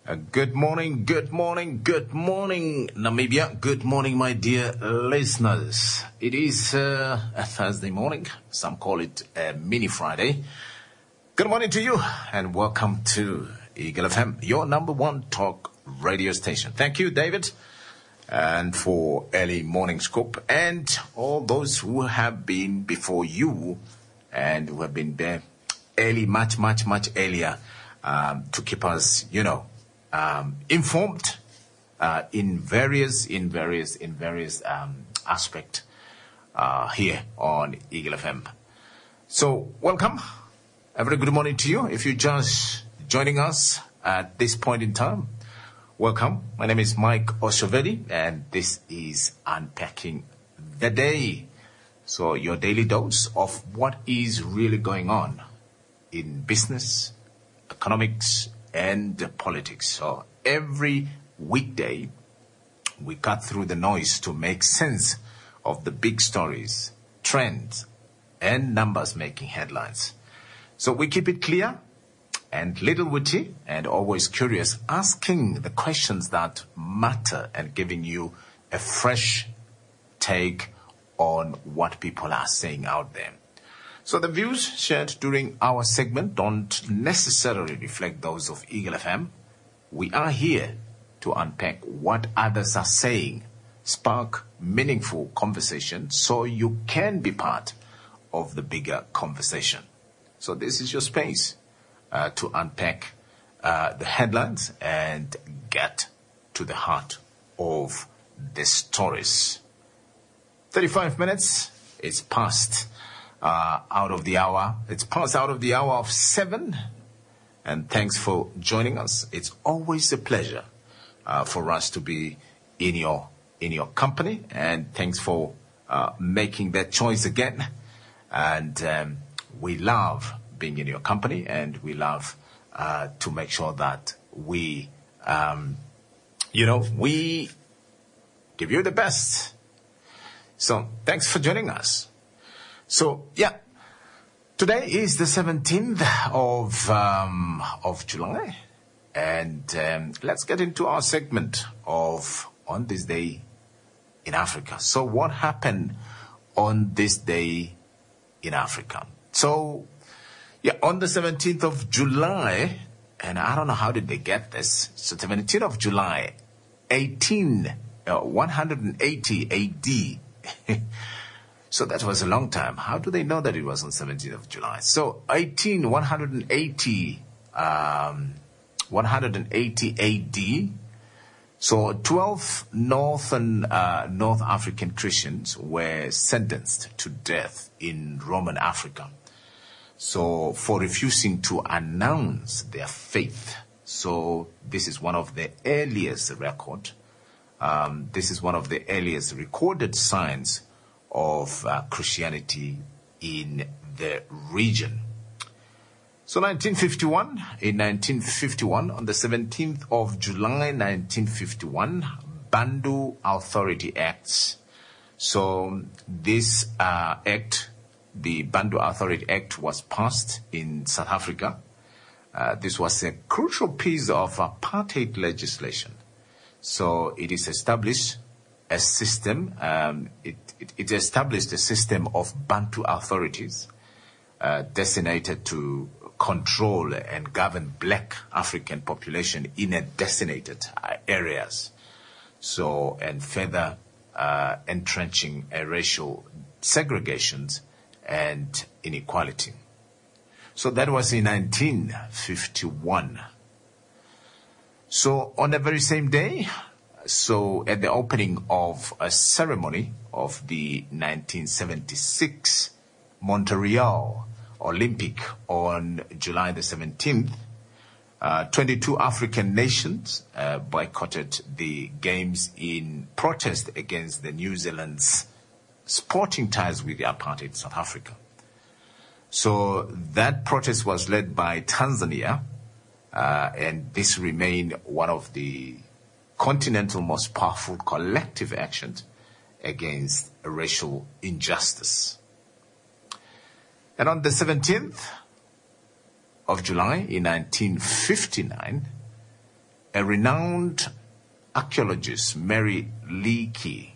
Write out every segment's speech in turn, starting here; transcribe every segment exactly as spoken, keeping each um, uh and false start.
Uh, good morning, good morning, good morning, Namibia. Good morning, my dear listeners. It is uh, a Thursday morning. Some call it a mini Friday. Good morning to you and welcome to Eagle F M, your number one talk radio station. Thank you, David, and for early morning scoop, and all those who have been before you and who have been there early, much, much, much earlier, um, to keep us, you know, um, informed uh, in various, in various, in various um, aspect uh, here on Eagle F M. So, welcome. A very good morning to you. If you're just joining us at this point in time, welcome. My name is Mike Oshovedi, and this is Unpacking the Day. So your daily dose of what is really going on in business, economics, and politics. So every weekday, we cut through the noise to make sense of the big stories, trends, and numbers making headlines. So we keep it clear and little witty and always curious, asking the questions that matter and giving you a fresh take on what people are saying out there. So the views shared during our segment don't necessarily reflect those of Eagle F M. We are here to unpack what others are saying, spark meaningful conversation so you can be part of the bigger conversation. So this is your space uh, to unpack uh, the headlines and get to the heart of the stories. thirty-five minutes, it's past uh, out of the hour. It's past out of the hour of seven. And thanks for joining us. It's always a pleasure uh, for us to be in your in your company. And thanks for uh, making that choice again. And um, we love being in your company, and we love uh, to make sure that we, um, you know, we give you the best. So thanks for joining us. So yeah, today is the seventeenth of um, of July, and um, let's get into our segment of On This Day in Africa. So what happened on this day in Africa? So yeah, on the seventeenth of July, and I don't know how did they get this. So seventeenth of July, eighteen, uh, one eighty A D. So that was a long time. How do they know that it was on seventeenth of July? So eighteen, one eighty, um, one eighty A D. So twelve Northern, uh, North African Christians were sentenced to death in Roman Africa. So for refusing to announce their faith. So this is one of the earliest record. Um, this is one of the earliest recorded signs of uh, Christianity in the region. So nineteen fifty-one, in nineteen fifty-one, on the seventeenth of July, nineteen fifty-one, Bantu Authority Acts. So this uh, act, the Bantu Authority Act, was passed in South Africa. Uh, this was a crucial piece of apartheid legislation. So it is established a system, um, it, it, it established a system of Bantu authorities uh, designated to control and govern black African population in a designated uh, areas. So, and further uh, entrenching a racial segregations and inequality. So that was in nineteen fifty-one. So on the very same day, so at the opening of a ceremony of the nineteen seventy-six Montreal Olympic on July the seventeenth, uh, twenty-two African nations uh, boycotted the games in protest against the New Zealand's sporting ties with the apartheid South Africa. So that protest was led by Tanzania, uh, and this remained one of the continental most powerful collective actions against racial injustice. And on the seventeenth of July in nineteen fifty-nine, a renowned archaeologist, Mary Leakey,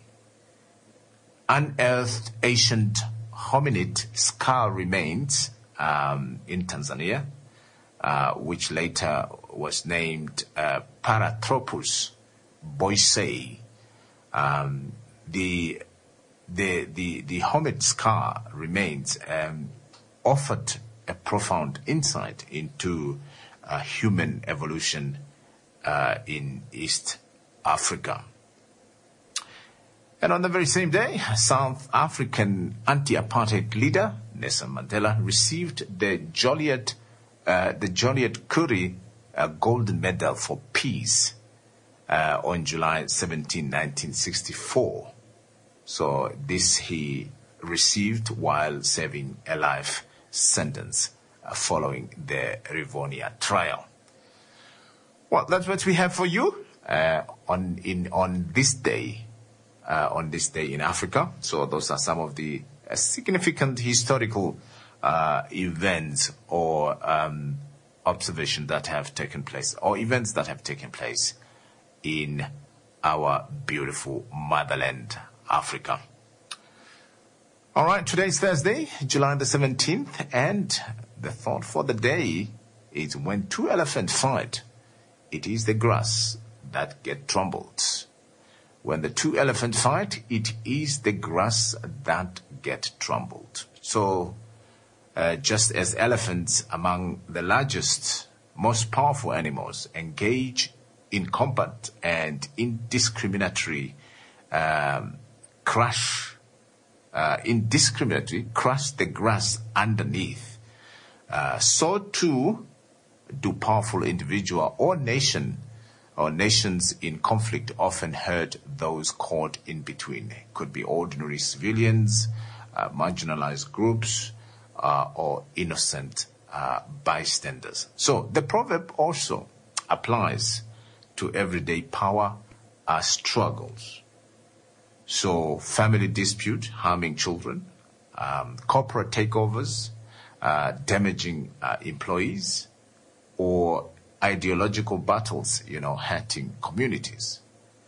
unearthed ancient hominid skull remains um, in Tanzania, uh, which later was named uh, Parathropus boisei. Um, the the the the hominid skull remains um, offered a profound insight into uh, human evolution uh, in East Africa. And on the very same day, South African anti-apartheid leader Nelson Mandela received the Joliet uh, the Joliet Curie uh, Golden Medal for Peace uh, on July seventeenth, nineteen sixty-four. So this he received while serving a life sentence uh, following the Rivonia trial. Well, that's what we have for you uh, on in on this day. Uh, on this day in Africa. So those are some of the uh, significant historical uh, events or um, observations that have taken place, or events that have taken place in our beautiful motherland, Africa. All right, today is Thursday, July the seventeenth, and the thought for the day is when two elephants fight, it is the grass that gets trampled. When the two elephants fight, it is the grass that gets trampled. So, uh, just as elephants among the largest, most powerful animals engage in combat and indiscriminatory um, crush, uh, indiscriminately crush the grass underneath, uh, so too do powerful individual or nation or nations in conflict often hurt those caught in between. It could be ordinary civilians, uh, marginalized groups, uh, or innocent uh, bystanders. So the proverb also applies to everyday power uh, struggles. So family dispute harming children, um, corporate takeovers uh, damaging uh, employees, or ideological battles, you know, hurting communities.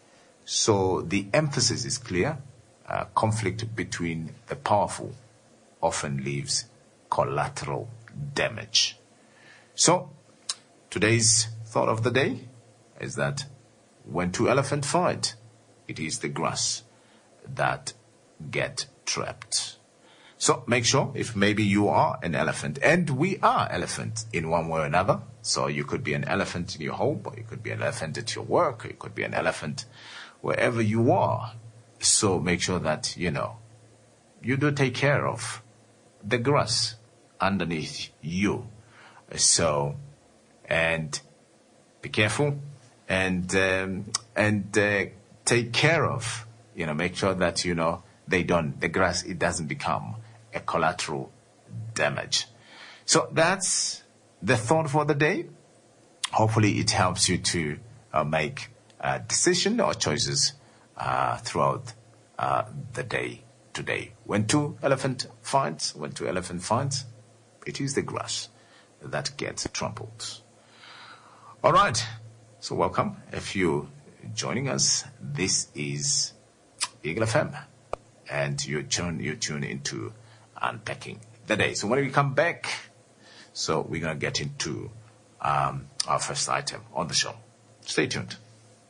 So the emphasis is clear. Uh, conflict between the powerful often leaves collateral damage. So today's thought of the day is that when two elephants fight, it is the grass that get trapped. So make sure, if maybe you are an elephant, and we are elephants in one way or another. So you could be an elephant in your home, or you could be an elephant at your work, or you could be an elephant wherever you are. So make sure that, you know, you do take care of the grass underneath you. So, and be careful and, um, and, uh, take care of, you know, make sure that, you know, they don't, the grass, it doesn't become a collateral damage. So that's the thought for the day. Hopefully it helps you to uh, make a decision or choices uh, throughout uh, the day today. When two elephant fights, when two elephant fights, it is the grass that gets trampled. All right. So welcome. If you're joining us, this is Eagle F M, and you tune you tune into Unpacking the Day. So when we come back, so we're going to get into um, our first item on the show. Stay tuned.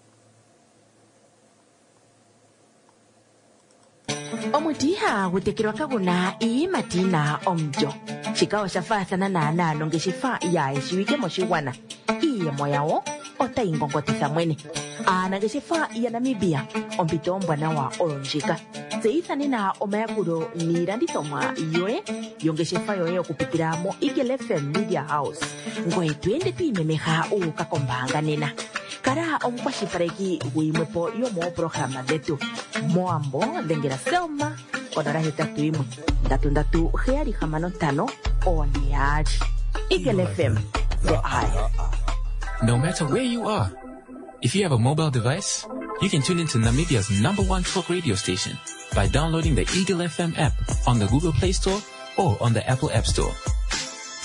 Omutiha gutekirwa kaguna ii matina omjo. Chikao shafathana na nalo ngeshifa ya ishiwike moshiwana. Iye moyao ota ingongotisa mwene. Ana ngeshifa ya Namibia ompito mbwana wa olonjika. Zeithani na omayakuro nirandithomwa yoe yongeshefa yoe okupitira mo Eagle F M Media House. Ngoe twende tuimemeha ukakombanga nena. Kara omukwashifareki guimwepo yomo programa detu. Moambo lengera Selma onora hetatu imwe. Ndatu ndatu heari hamano tano oneari. Eagle F M, the eye. No matter where you are, if you have a mobile device, you can tune into Namibia's number one folk radio station by downloading the Eagle F M app on the Google Play Store or on the Apple App Store.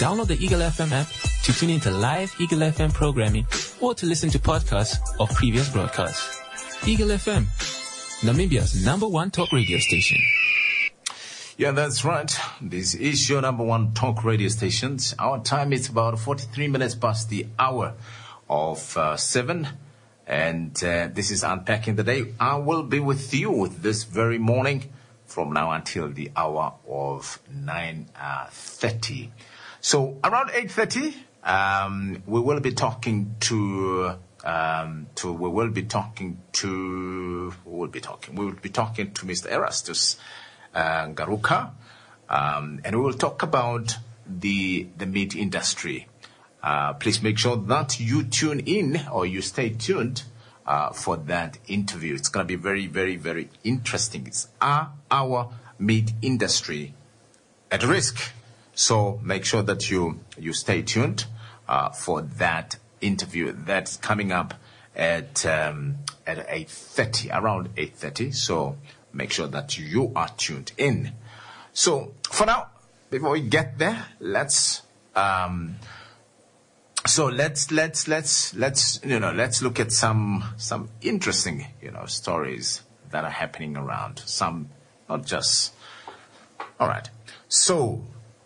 Download the Eagle F M app to tune into live Eagle F M programming or to listen to podcasts of previous broadcasts. Eagle F M, Namibia's number one talk radio station. Yeah, that's right. This is your number one talk radio station. Our time is about forty-three minutes past the hour of uh, seven. And uh, this is Unpacking the Day. I will be with you this very morning from now until the hour of nine thirty. So around eight thirty, um, we will be talking to, um, to, we will be talking to, we will be talking, we will be talking to Mister Erastus uh, Garuka, um, and we will talk about the, the meat industry. Uh, please make sure that you tune in or you stay tuned uh, for that interview. It's going to be very, very, very interesting. It's our, our meat industry at risk. So make sure that you, you stay tuned uh, for that interview. That's coming up at um, at eight thirty, around eight thirty. So make sure that you are tuned in. So for now, before we get there, let's um, so let's let's let's let's you know let's look at some some interesting you know stories that are happening around. Some not just all right. So.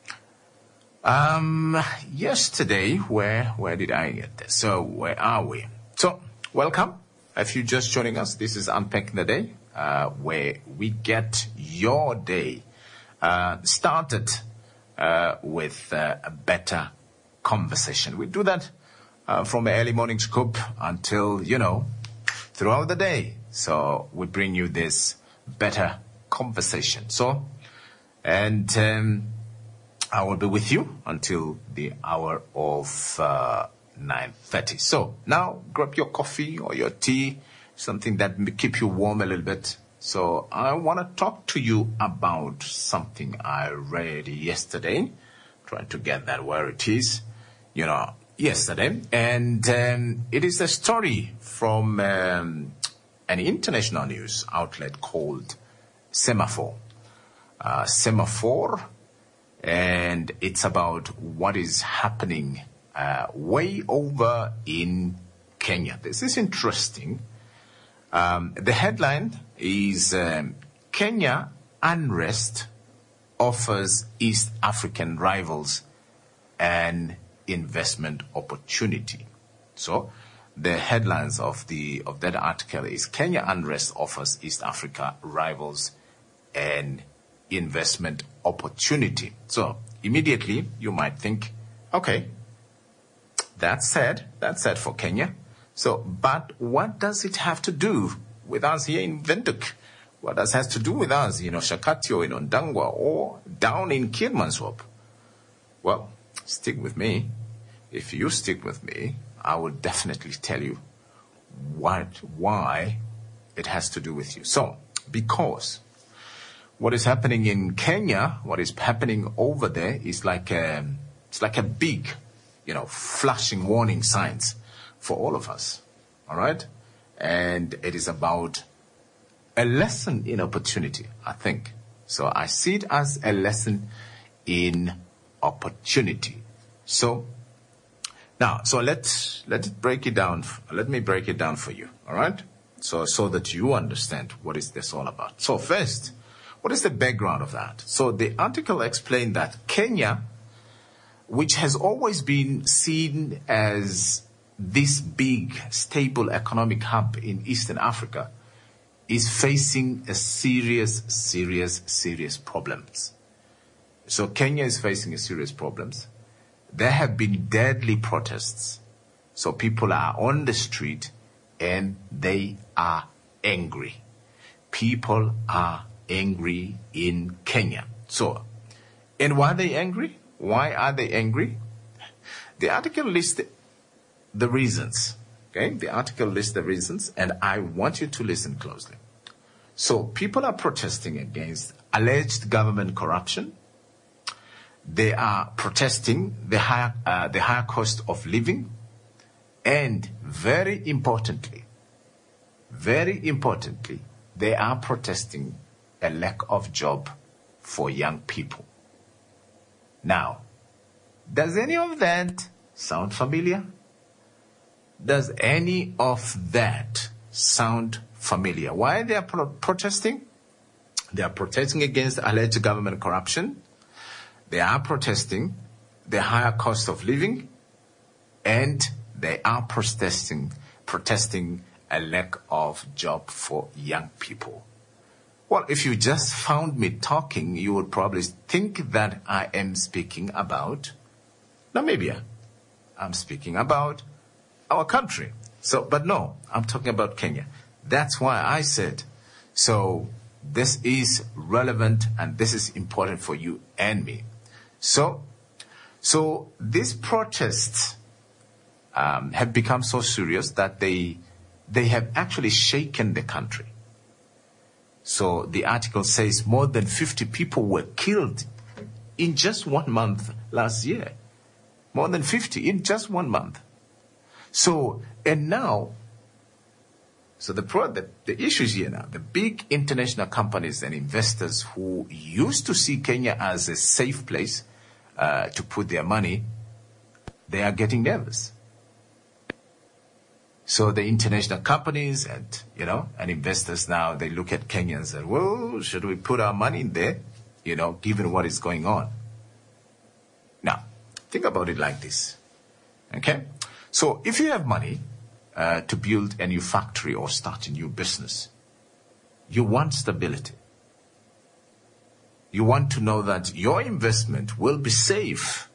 Um, yesterday, where, where did I get this? So, where are we? So, welcome. If you're just joining us, this is Unpacking the Day, uh, where we get your day, uh, started, uh, with, uh, a better conversation. We do that, uh, from early morning scoop until, you know, throughout the day. So, we bring you this better conversation. So, and, um, I will be with you until the hour of uh, nine thirty. So now grab your coffee or your tea, something that may keep you warm a little bit. So I want to talk to you about something I read yesterday, trying to get that where it is, you know, yesterday. And um, it is a story from um, an international news outlet called Semafor. Uh, Semafor. And it's about what is happening uh, way over in Kenya. This is interesting. Um, the headline is um, Kenya unrest offers East African rivals an investment opportunity. So the headlines of the of that article is Kenya unrest offers East Africa rivals an investment opportunity. So immediately you might think, okay, that's sad. That's sad for Kenya. So, but what does it have to do with us here in Windhoek? What does it have to do with us, you know, Shakati or in Ondangwa or down in Keetmanshoop? Well, stick with me. If you stick with me, I will definitely tell you what, why it has to do with you. So, because what is happening in Kenya, what is happening over there is like a, it's like a big, you know, flashing warning signs for all of us. All right? And it is about a lesson in opportunity, I think. So I see it as a lesson in opportunity. So now, so let's, let it break it down. Let me break it down for you. All right? So, so that you understand what is this all about. So first, what is the background of that? So the article explained that Kenya, which has always been seen as this big, stable economic hub in Eastern Africa, is facing a serious, serious, serious problems. So Kenya is facing a serious problems. There have been deadly protests. So people are on the street and they are angry. People are angry in Kenya. So, and why are they angry? Why are they angry? The article lists the reasons. Okay, the article lists the reasons, and I want you to listen closely. So, people are protesting against alleged government corruption. They are protesting the higher, uh, the higher cost of living, and very importantly, very importantly, they are protesting a lack of job for young people. Now, Does any of that sound familiar? Does any of that sound familiar? Why they are pro- protesting? They are protesting against alleged government corruption. They are protesting the higher cost of living, and they are protesting protesting a lack of job for young people. Well, if you just found me talking, you would probably think that I am speaking about Namibia. I'm speaking about our country. So, but no, I'm talking about Kenya. That's why I said, so this is relevant and this is important for you and me. So, so these protests um, have become so serious that they they have actually shaken the country. So the article says more than fifty people were killed in just one month last year. More than fifty in just one month. So, and now, so the, pro, the, the issues here now, the big international companies and investors who used to see Kenya as a safe place uh, to put their money, they are getting nervous. So the international companies and, you know, and investors now, they look at Kenya and say, well, should we put our money in there, you know, given what is going on? Now, think about it like this, okay? So if you have money uh, to build a new factory or start a new business, you want stability. You want to know that your investment will be safe.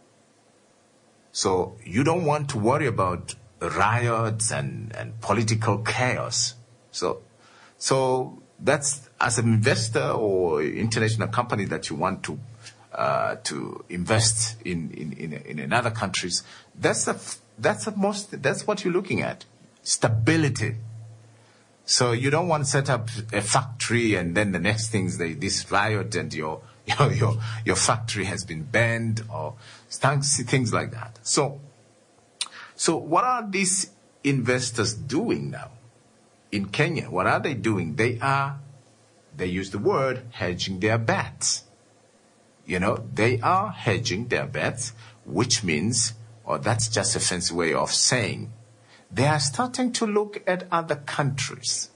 So you don't want to worry about riots and, and political chaos. So, so that's as an investor or international company that you want to uh, to invest in in in, in another countries. That's the that's the most that's what you're looking at, stability. So you don't want to set up a factory and then the next things they this riot and your your your, your factory has been banned or things like that. So. So what are these investors doing now in Kenya? What are they doing? They are, they use the word hedging their bets. You know, they are hedging their bets, which means, or that's just a fancy way of saying, they are starting to look at other countries.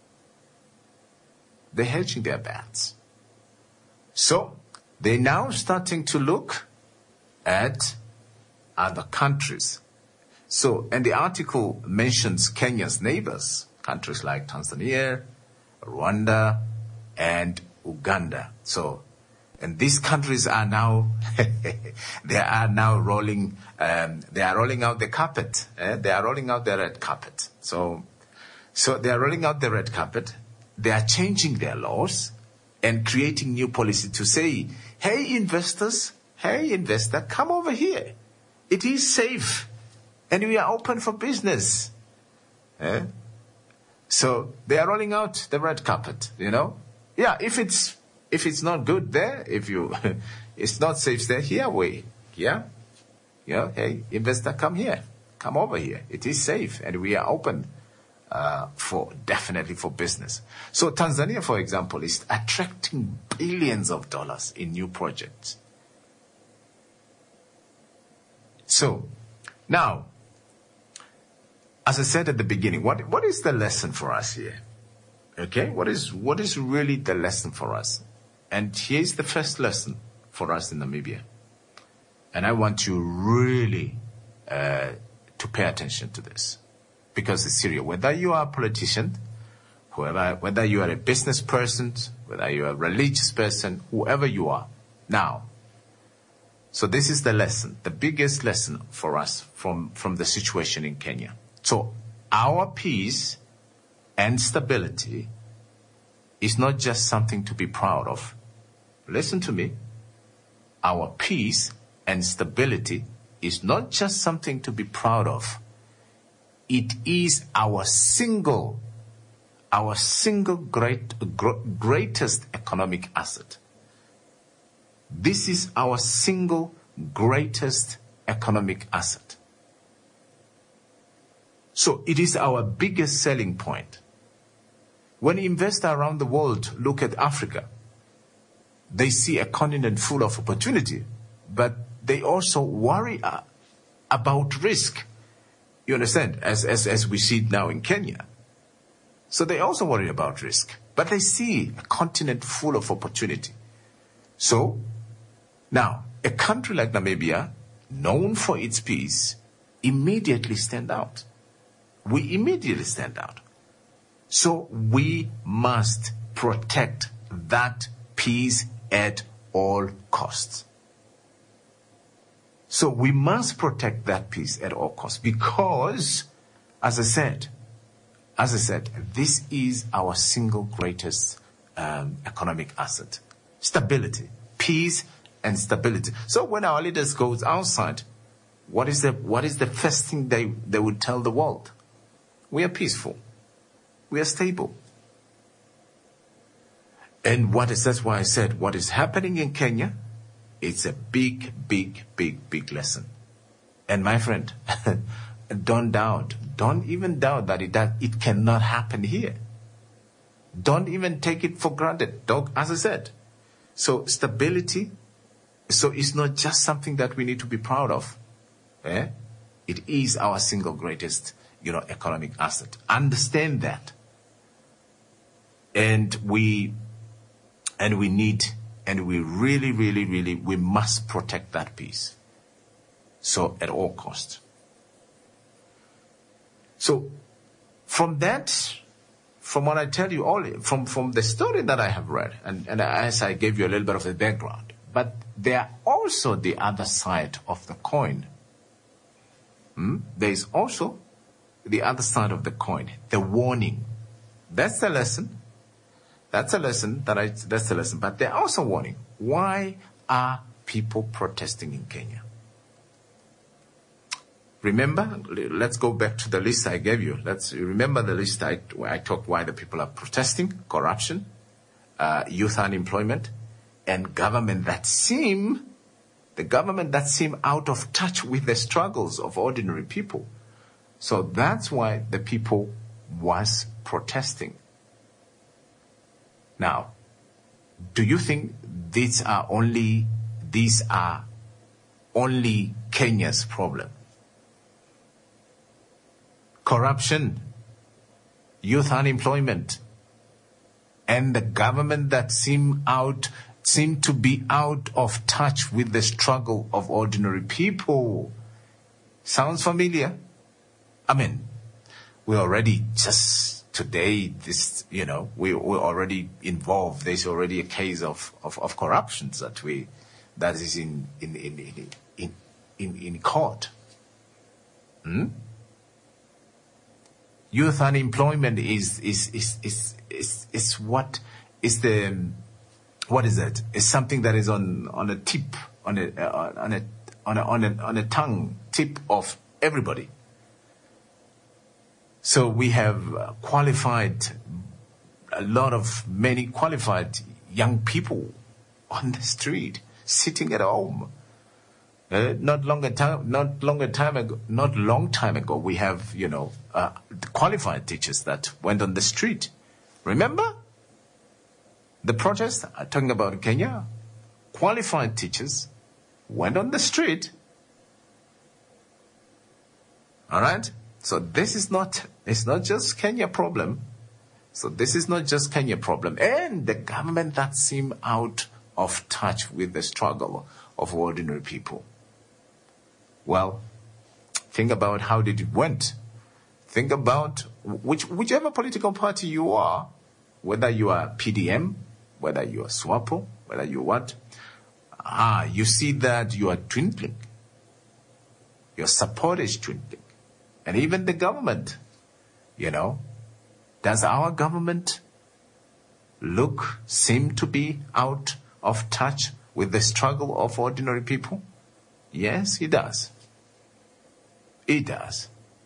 They're hedging their bets. So they're now starting to look at other countries. So, and the article mentions Kenya's neighbors, countries like Tanzania, Rwanda, and Uganda. So, and these countries are now, they are now rolling, um, they are rolling out the carpet. Eh? They are rolling out the red carpet. So, so they are rolling out the red carpet. They are changing their laws and creating new policy to say, hey, investors, hey, investor, come over here. It is safe. And we are open for business. Eh? So they are rolling out the red carpet, you know. Yeah, if it's if it's not good there, if you it's not safe there, here we, yeah, you know, hey, investor, come here, come over here. It is safe, and we are open uh, for definitely for business. So Tanzania, for example, is attracting billions of dollars in new projects. So now. As I said at the beginning, what what is the lesson for us here? Okay, what is what is really the lesson for us? And here's the first lesson for us in Namibia. And I want you really uh, to pay attention to this, because it's serious. Whether you are a politician, whoever, whether you are a business person, whether you are a religious person, whoever you are, now. So this is the lesson, the biggest lesson for us from from the situation in Kenya. So our peace and stability is not just something to be proud of. Listen to me. Our peace and stability is not just something to be proud of. It is our single, our single great, greatest economic asset. This is our single greatest economic asset. So it is our biggest selling point. When investors around the world look at Africa, they see a continent full of opportunity, but they also worry uh, about risk. You understand? As, as, as we see it now in Kenya. So they also worry about risk. But they see a continent full of opportunity. So, now, a country like Namibia, known for its peace, immediately stand out. We immediately stand out. So we must protect that peace at all costs. So we must protect that peace at all costs because, as I said, as I said, this is our single greatest um, economic asset. Stability, peace and stability. So when our leaders go outside, what is the what is the first thing they, they would tell the world? We are peaceful. We are stable. And what is, that's why I said, what is happening in Kenya, it's a big, big, big, big lesson. And my friend, don't doubt, don't even doubt that it does, it cannot happen here. Don't even take it for granted. Don't, as I said. So stability, so it's not just something that we need to be proud of. Eh? It is our single greatest, you know, economic asset. Understand that. And we, and we need, and we really, really, really, we must protect that peace. So at all costs. So from that, from what I tell you, all from, from the story that I have read, and, and as I gave you a little bit of the background, but there are also the other side of the coin. Hmm? There is also the other side of the coin, the warning. That's the lesson. That's a lesson that I, that's the lesson. But they're also warning. Why are people protesting in Kenya? Remember, let's go back to the list I gave you. Let's remember the list I, where I talked why the people are protesting: corruption, uh, youth unemployment, and government that seem, the government that seem out of touch with the struggles of ordinary people. So that's why the people was protesting. Now, do you think these are only, these are only Kenya's problem? Corruption, youth unemployment, and the government that seem out, seem to be out of touch with the struggle of ordinary people. Sounds familiar? I mean, we already just today, this, you know, we, we're already involved. There's already a case of, of, of corruption that we, that is in, in, in, in, in, in court. Hmm? Youth unemployment is, is, is, is, is, is what is the, what is it? It's something that is on, on a tip, on a, uh, on a, on a, on a, on a tongue tip of everybody. So we have qualified, a lot of many qualified young people on the street, sitting at home. Uh, not longer time, not longer time ago, not long time ago, we have, you know, uh, qualified teachers that went on the street. Remember the protest? I'm talking about Kenya. Qualified teachers went on the street. All right. So this is not, it's not just Kenya problem. So this is not just Kenya problem. And the government that seem out of touch with the struggle of ordinary people. Well, think about how did it went. Think about which, whichever political party you are, whether you are P D M, whether you are SWAPO, whether you what, ah, you see that you are dwindling. Your support is dwindling. And even the government, you know, does our government look, seem to be out of touch with the struggle of ordinary people? Yes, it does. It does.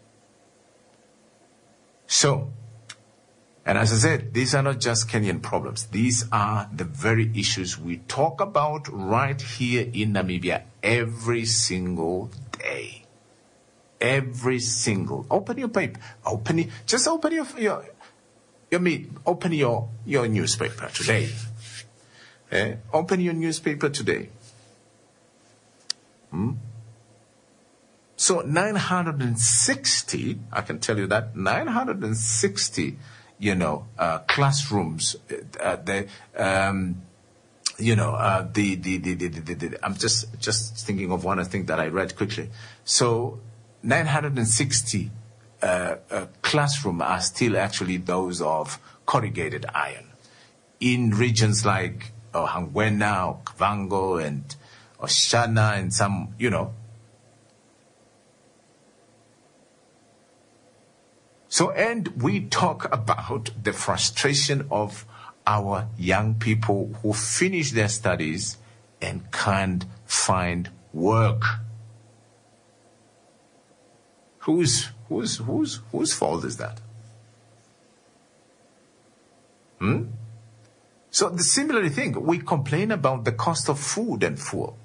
So, and as I said, these are not just Kenyan problems. These are the very issues we talk about right here in Namibia every single day. Every single. Open your paper. Open it. Just open your your your meet. Open your your newspaper today. Eh? Open your newspaper today. Hmm? So nine hundred sixty, I can tell you that, nine hundred sixty, you know, uh, classrooms, uh, the, um, you know, uh, the, the, the, the, the, the, I'm just, just thinking of one thing that I read quickly. So nine hundred sixty uh, uh, classrooms are still actually those of corrugated iron. In regions like uh, Hangwena, Kavango, and Oshana, and some, you know. So, and we talk about the frustration of our young people who finish their studies and can't find work. Whose, whose, whose, whose fault is that? Hmm? So the similar thing, we complain about the cost of food and fuel.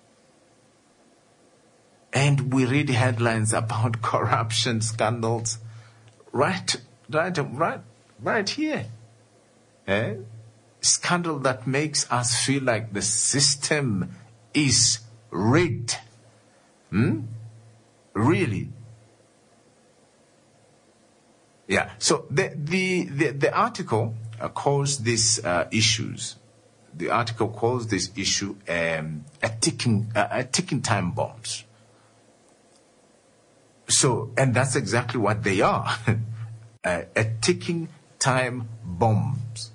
And we read headlines about corruption scandals right, right, right, right here. Eh? Scandal that makes us feel like the system is rigged. Hmm? Really? Yeah. So the the the, the article uh, calls these uh, issues. The article calls this issue um, a ticking uh, a ticking time bombs. So, and that's exactly what they are, uh, a ticking time bombs.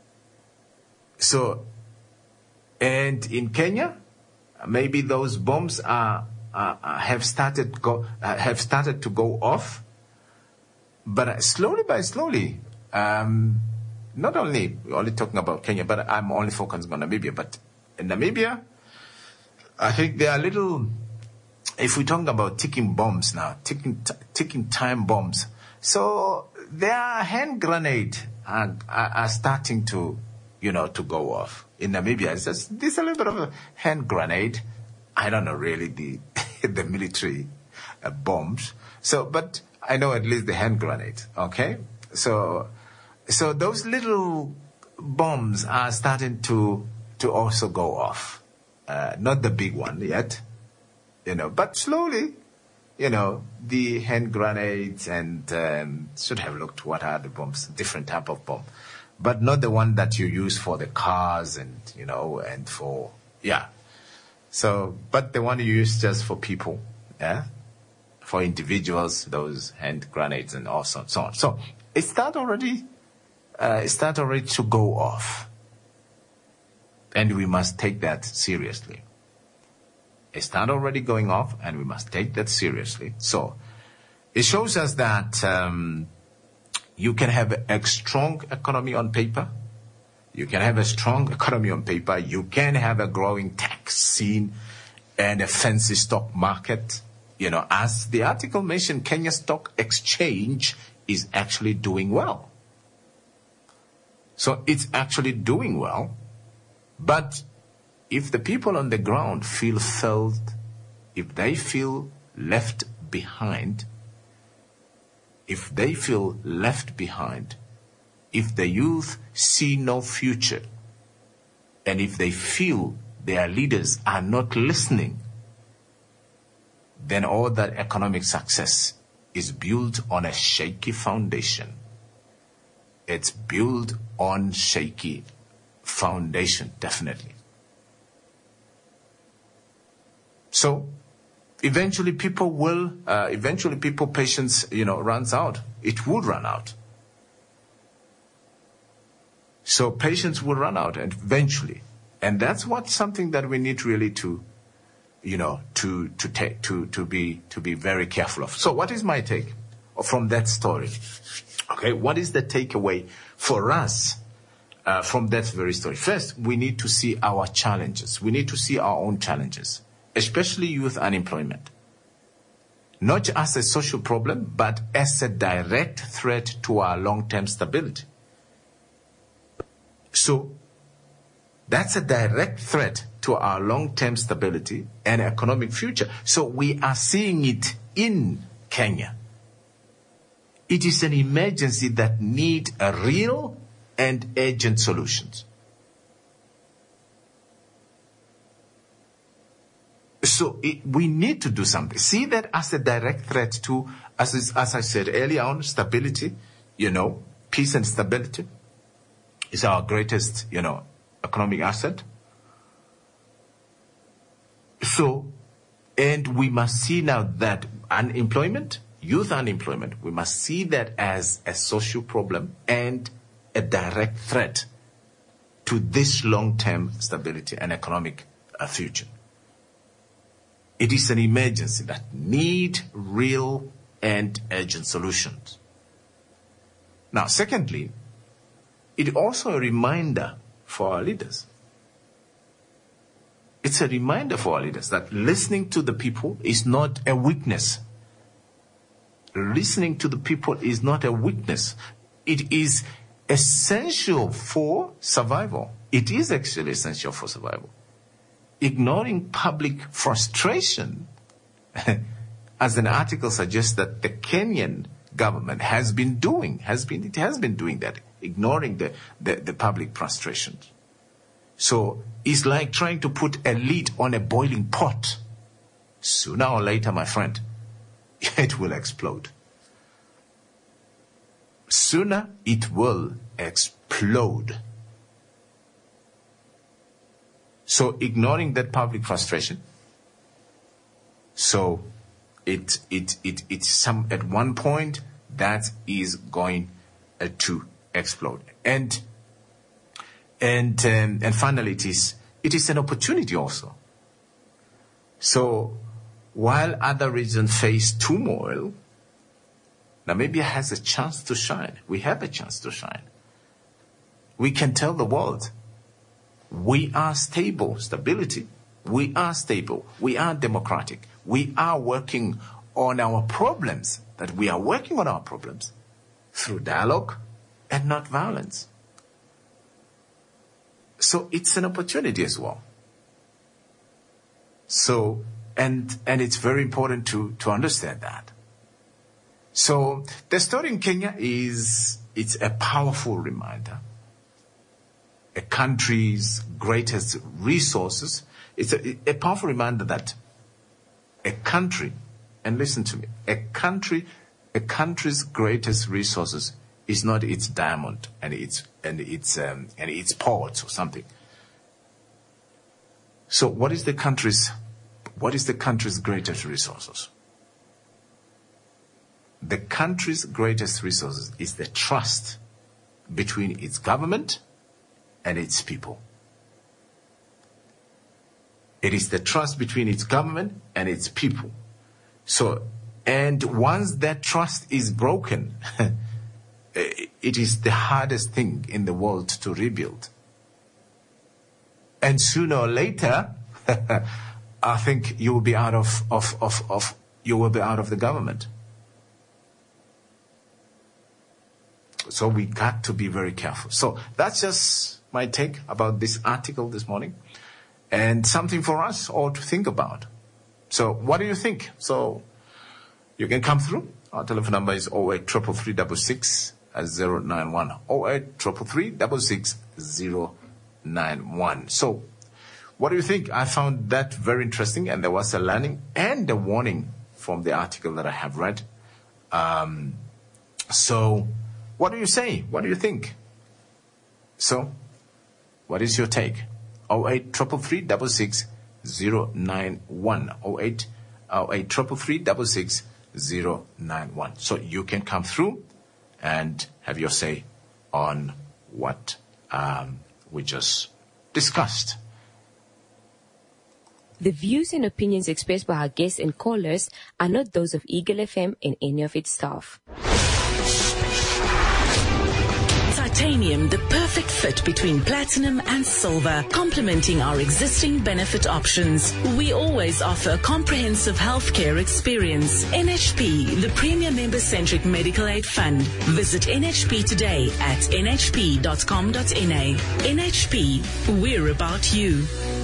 So, and in Kenya, maybe those bombs are, are, are have started go uh, have started to go off, but slowly by slowly. Um, not only only talking about Kenya, but I'm only focusing on Namibia. But in Namibia, I think there are little. If we're talking about ticking bombs now, ticking t- ticking time bombs, so their hand grenade are, are, are starting to, you know, to go off in Namibia. It's just this a little bit of a hand grenade. I don't know really the the military uh, bombs. So, but I know at least the hand grenade. Okay, so so those little bombs are starting to to also go off. Uh, not the big one yet. You know, but slowly, you know, the hand grenades and um, should have looked what are the bombs, different type of bomb, but not the one that you use for the cars and, you know, and for, yeah. So, but the one you use just for people, yeah, for individuals, those hand grenades and also so on. So it start already, uh, it start already to go off, and we must take that seriously. It's not already going off, and we must take that seriously. So it shows us that um, you can have a strong economy on paper. You can have a strong economy on paper. You can have a growing tax scene and a fancy stock market. You know, as the article mentioned, Kenya Stock Exchange is actually doing well. So it's actually doing well, but if the people on the ground feel felt, if they feel left behind, if they feel left behind, if the youth see no future, and if they feel their leaders are not listening, then all that economic success is built on a shaky foundation. It's built on shaky foundation, definitely. So, eventually people will, uh, eventually people patience, you know, runs out. It would run out. So patience will run out and eventually. And that's what something that we need really to, you know, to, to take, to, to be, to be very careful of. So what is my take from that story? Okay. What is the takeaway for us, uh, from that very story? First, we need to see our challenges. We need to see our own challenges, especially youth unemployment. Not as a social problem, but as a direct threat to our long-term stability. So, that's a direct threat to our long-term stability and economic future. So we are seeing it in Kenya. It is an emergency that needs a real and urgent solutions. So it, we need to do something. See that as a direct threat to, as, is, as I said earlier on, stability, you know, peace and stability is our greatest, you know, economic asset. So, and we must see now that unemployment, youth unemployment, we must see that as a social problem and a direct threat to this long-term stability and economic uh, future. It is an emergency that need real and urgent solutions. Now, secondly, it also a reminder for our leaders. It's a reminder for our leaders that listening to the people is not a weakness. Listening to the people is not a weakness. It is essential for survival. It is actually essential for survival. Ignoring public frustration, as an article suggests that the Kenyan government has been doing, has been, it has been doing that, ignoring the, the, the public frustration. So it's like trying to put a lid on a boiling pot. Sooner or later, my friend, it will explode. Sooner it will explode. So ignoring that public frustration, so it it it it's some at one point that is going uh, to explode. And and um, and finally, it is it is an opportunity also. So while other regions face turmoil, Namibia has a chance to shine. We have a chance to shine. We can tell the world, we are stable, stability. We are stable. We are democratic. We are working on our problems, that we are working on our problems through dialogue and not violence. So it's an opportunity as well. So, and, and it's very important to, to understand that. So the story in Kenya is, it's a powerful reminder. A country's greatest resources. It's a, a powerful reminder that a country, and listen to me, a country, a country's greatest resources is not its diamond and its and its um, and its ports or something. So, what is the country's what is the country's greatest resources? The country's greatest resources is the trust between its government and its people. It is the trust between its government and its people. So, and once that trust is broken, it is the hardest thing in the world to rebuild. And sooner or later, I think you will be out of, of, of, of, you will be out of the government. So we got to be very careful. So that's just my take about this article this morning, and something for us all to think about. So what do you think? So you can come through. Our telephone number is oh eight three three three six six zero nine one. oh eight three three three six six zero nine one. So what do you think? I found that very interesting, and there was a learning and a warning from the article that I have read. Um, so what do you say? What do you think? So what is your take? oh eight three three three six six zero nine one. oh eight three three three six six zero nine one. So you can come through and have your say on what um, we just discussed. The views and opinions expressed by our guests and callers are not those of Eagle F M and any of its staff. Titanium, the perfect fit between platinum and silver, complementing our existing benefit options. We always offer a comprehensive healthcare experience. N H P, the premier member-centric medical aid fund. Visit N H P today at n h p dot com dot n a. N H P, we're about you.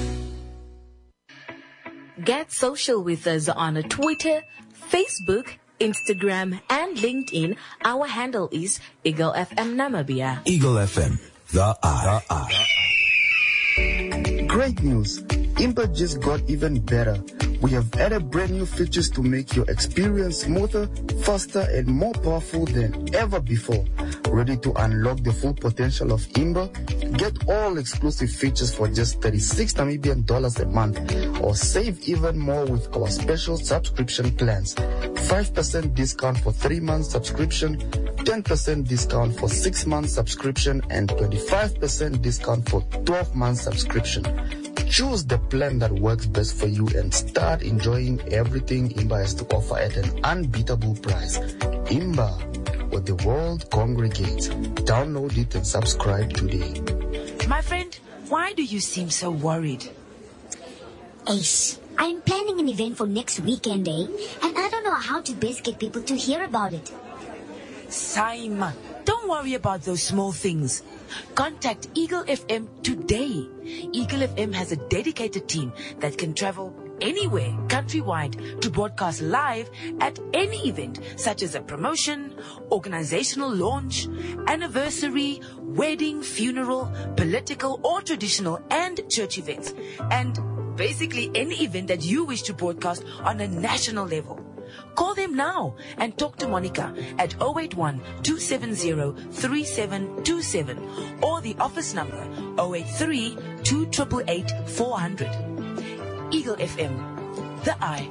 Get social with us on Twitter, Facebook, Instagram, and LinkedIn. Our handle is Eagle F M Namibia. Eagle F M, the eye. The eye. Great news. Imba just got even better. We have added brand new features to make your experience smoother, faster, and more powerful than ever before. Ready to unlock the full potential of Imba? Get all exclusive features for just thirty-six Namibian dollars a month, or save even more with our special subscription plans. five percent discount for three months subscription, ten percent discount for six months subscription, and twenty-five percent discount for twelve months subscription. Choose the plan that works best for you and start enjoying everything Imba has to offer at an unbeatable price. Imba, where the world congregates. Download it and subscribe today. My friend, why do you seem so worried? Ace, I'm planning an event for next weekend, eh? And I don't know how to best get people to hear about it. Saima, don't worry about those small things. Contact Eagle F M today. Eagle F M has a dedicated team that can travel anywhere countrywide to broadcast live at any event, such as a promotion, organizational launch, anniversary, wedding, funeral, political or traditional, and church events. And basically any event that you wish to broadcast on a national level. Call them now and talk to Monica at zero eight one, two seven zero, three seven two seven or the office number zero eight three, two eight eight, four zero zero. Eagle F M, the eye.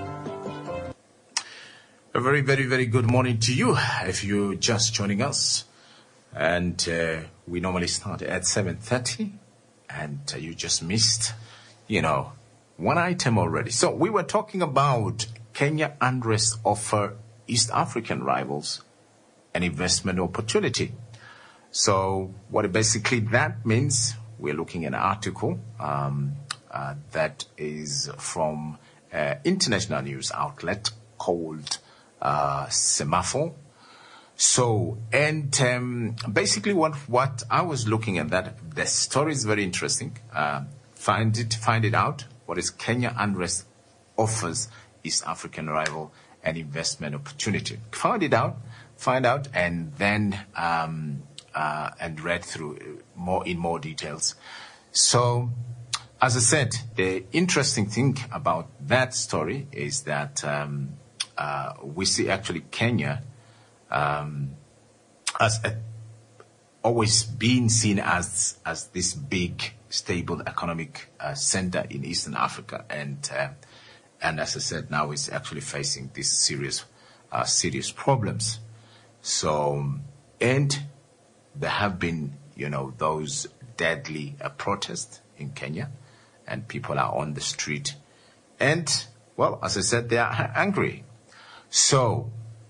A very, very, very good morning to you if you're just joining us. And uh, we normally start at seven thirty, and uh, you just missed, you know, one item already. So we were talking about Kenya unrest offer East African rivals an investment opportunity. So what basically that means, we're looking at an article um, uh, that is from an international news outlet called uh, Semaphore. So, and um, basically what, what I was looking at, that the story is very interesting. Uh, find it, find it out. What is Kenya unrest offers East African rival an investment opportunity. Find it out, find out, and then um, uh, and read through more in more details. So, as I said, the interesting thing about that story is that um, uh, we see actually Kenya um, as a, always being seen as as this big, stable economic uh, center in Eastern Africa, and uh, and as I said, now it's actually facing these serious, uh, serious problems. So, and there have been, you know, those deadly uh, protests in Kenya, and people are on the street, and well, as I said, they are angry. So,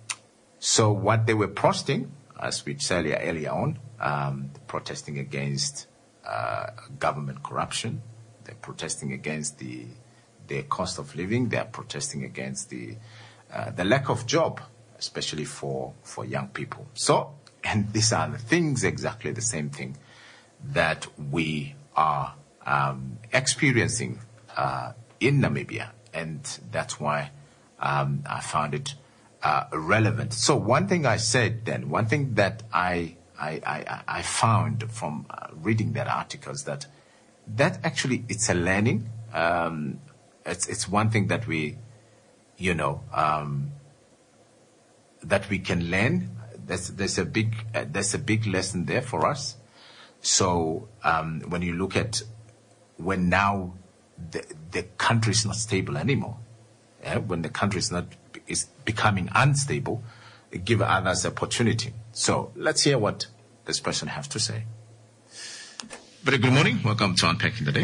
so what they were protesting, as we said earlier on, um, protesting against uh, government corruption, they're protesting against the the cost of living. They are protesting against the uh, the lack of job, especially for, for young people. So, and these are the things, exactly the same thing that we are um, experiencing uh, in Namibia, and that's why um, I found it uh, relevant. So one thing I said then, one thing that I I, I, I found from uh, reading that article is that that actually it's a learning. Um, It's it's one thing that we, you know, um, that we can learn. There's there's a big uh, there's a big lesson there for us. So um, when you look at when now the the country is not stable anymore, yeah? When the country is not is becoming unstable, give others opportunity. So let's hear what this person has to say. Very good morning. Welcome to Unpacking the Day.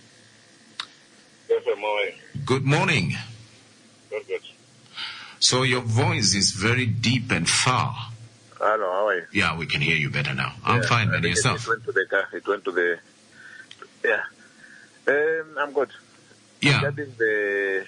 Good morning. Good morning. Good, good. So your voice is very deep and far. Hello, how are you? Yeah, we can hear you better now. I'm yeah, fine, man. Yourself? It went to the car. It went to the. Yeah. Um, I'm good. Yeah. Regarding the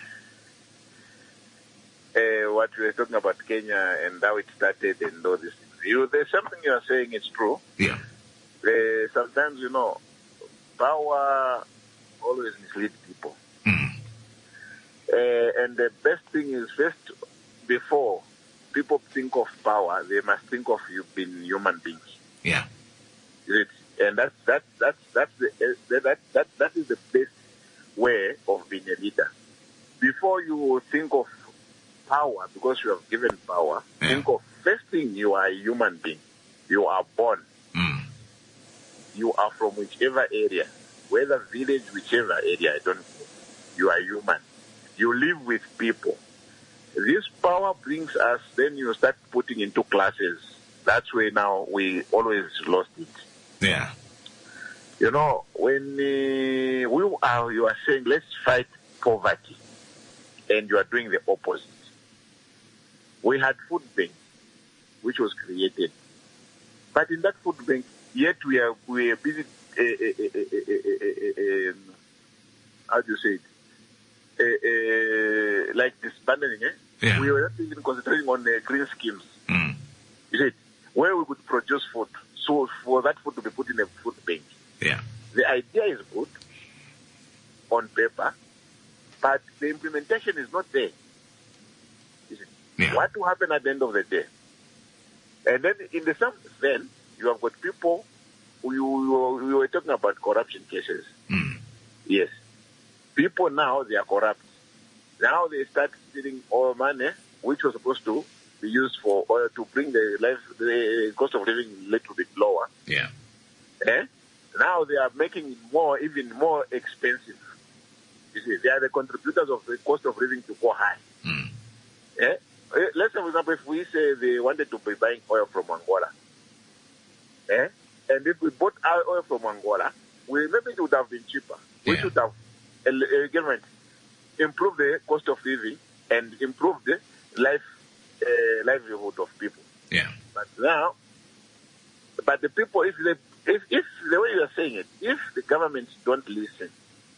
uh, what we were talking about Kenya and how it started and all these things. You, there's something you are saying is true. Yeah. Uh, sometimes you know, power always misleads people. Mm. Uh, and the best thing is first, before people think of power, they must think of you being human beings. Yeah. It, and that's that that's that's the that that that, that is the best way have been a leader, before you think of power, because you have given power, Yeah. think of first thing, you are a human being. You are born. Mm. You are from whichever area, whether village, whichever area, I don't know. You are human. You live with people. This power brings us, then you start putting into classes. That's where now we always lost it. Yeah. You know, when uh, we are, you are saying, let's fight poverty, and you are doing the opposite. We had food bank, which was created. But in that food bank, yet we are, we are busy, uh, uh, uh, uh, uh, uh, um, how do you say it? Uh, uh, like disbanding, eh? Yeah. We were not even concentrating on uh, green schemes. Mm. You see, where we could produce food, so for that food to be put in a food bank. Yeah. The idea is good on paper, but the implementation is not there. You see, Yeah. what will happen at the end of the day? And then in the same then you have got people who you, you, you were talking about corruption cases. Mm. Yes. People now, they are corrupt. Now they start stealing oil money, which was supposed to be used for oil to bring the life, the cost of living a little bit lower. Yeah. Eh? Now they are making it more, even more expensive. You see, they are the contributors of the cost of living to go high. Mm. Eh? Eh, Let's say, for example, if we say they wanted to be buying oil from Angola, eh? And if we bought our oil from Angola, we maybe it would have been cheaper. We Yeah. should have uh, uh, government improve the cost of living and improve the life uh, livelihood of people. Yeah. But now, but the people, if they, if, if the way you are saying it, if the governments don't listen,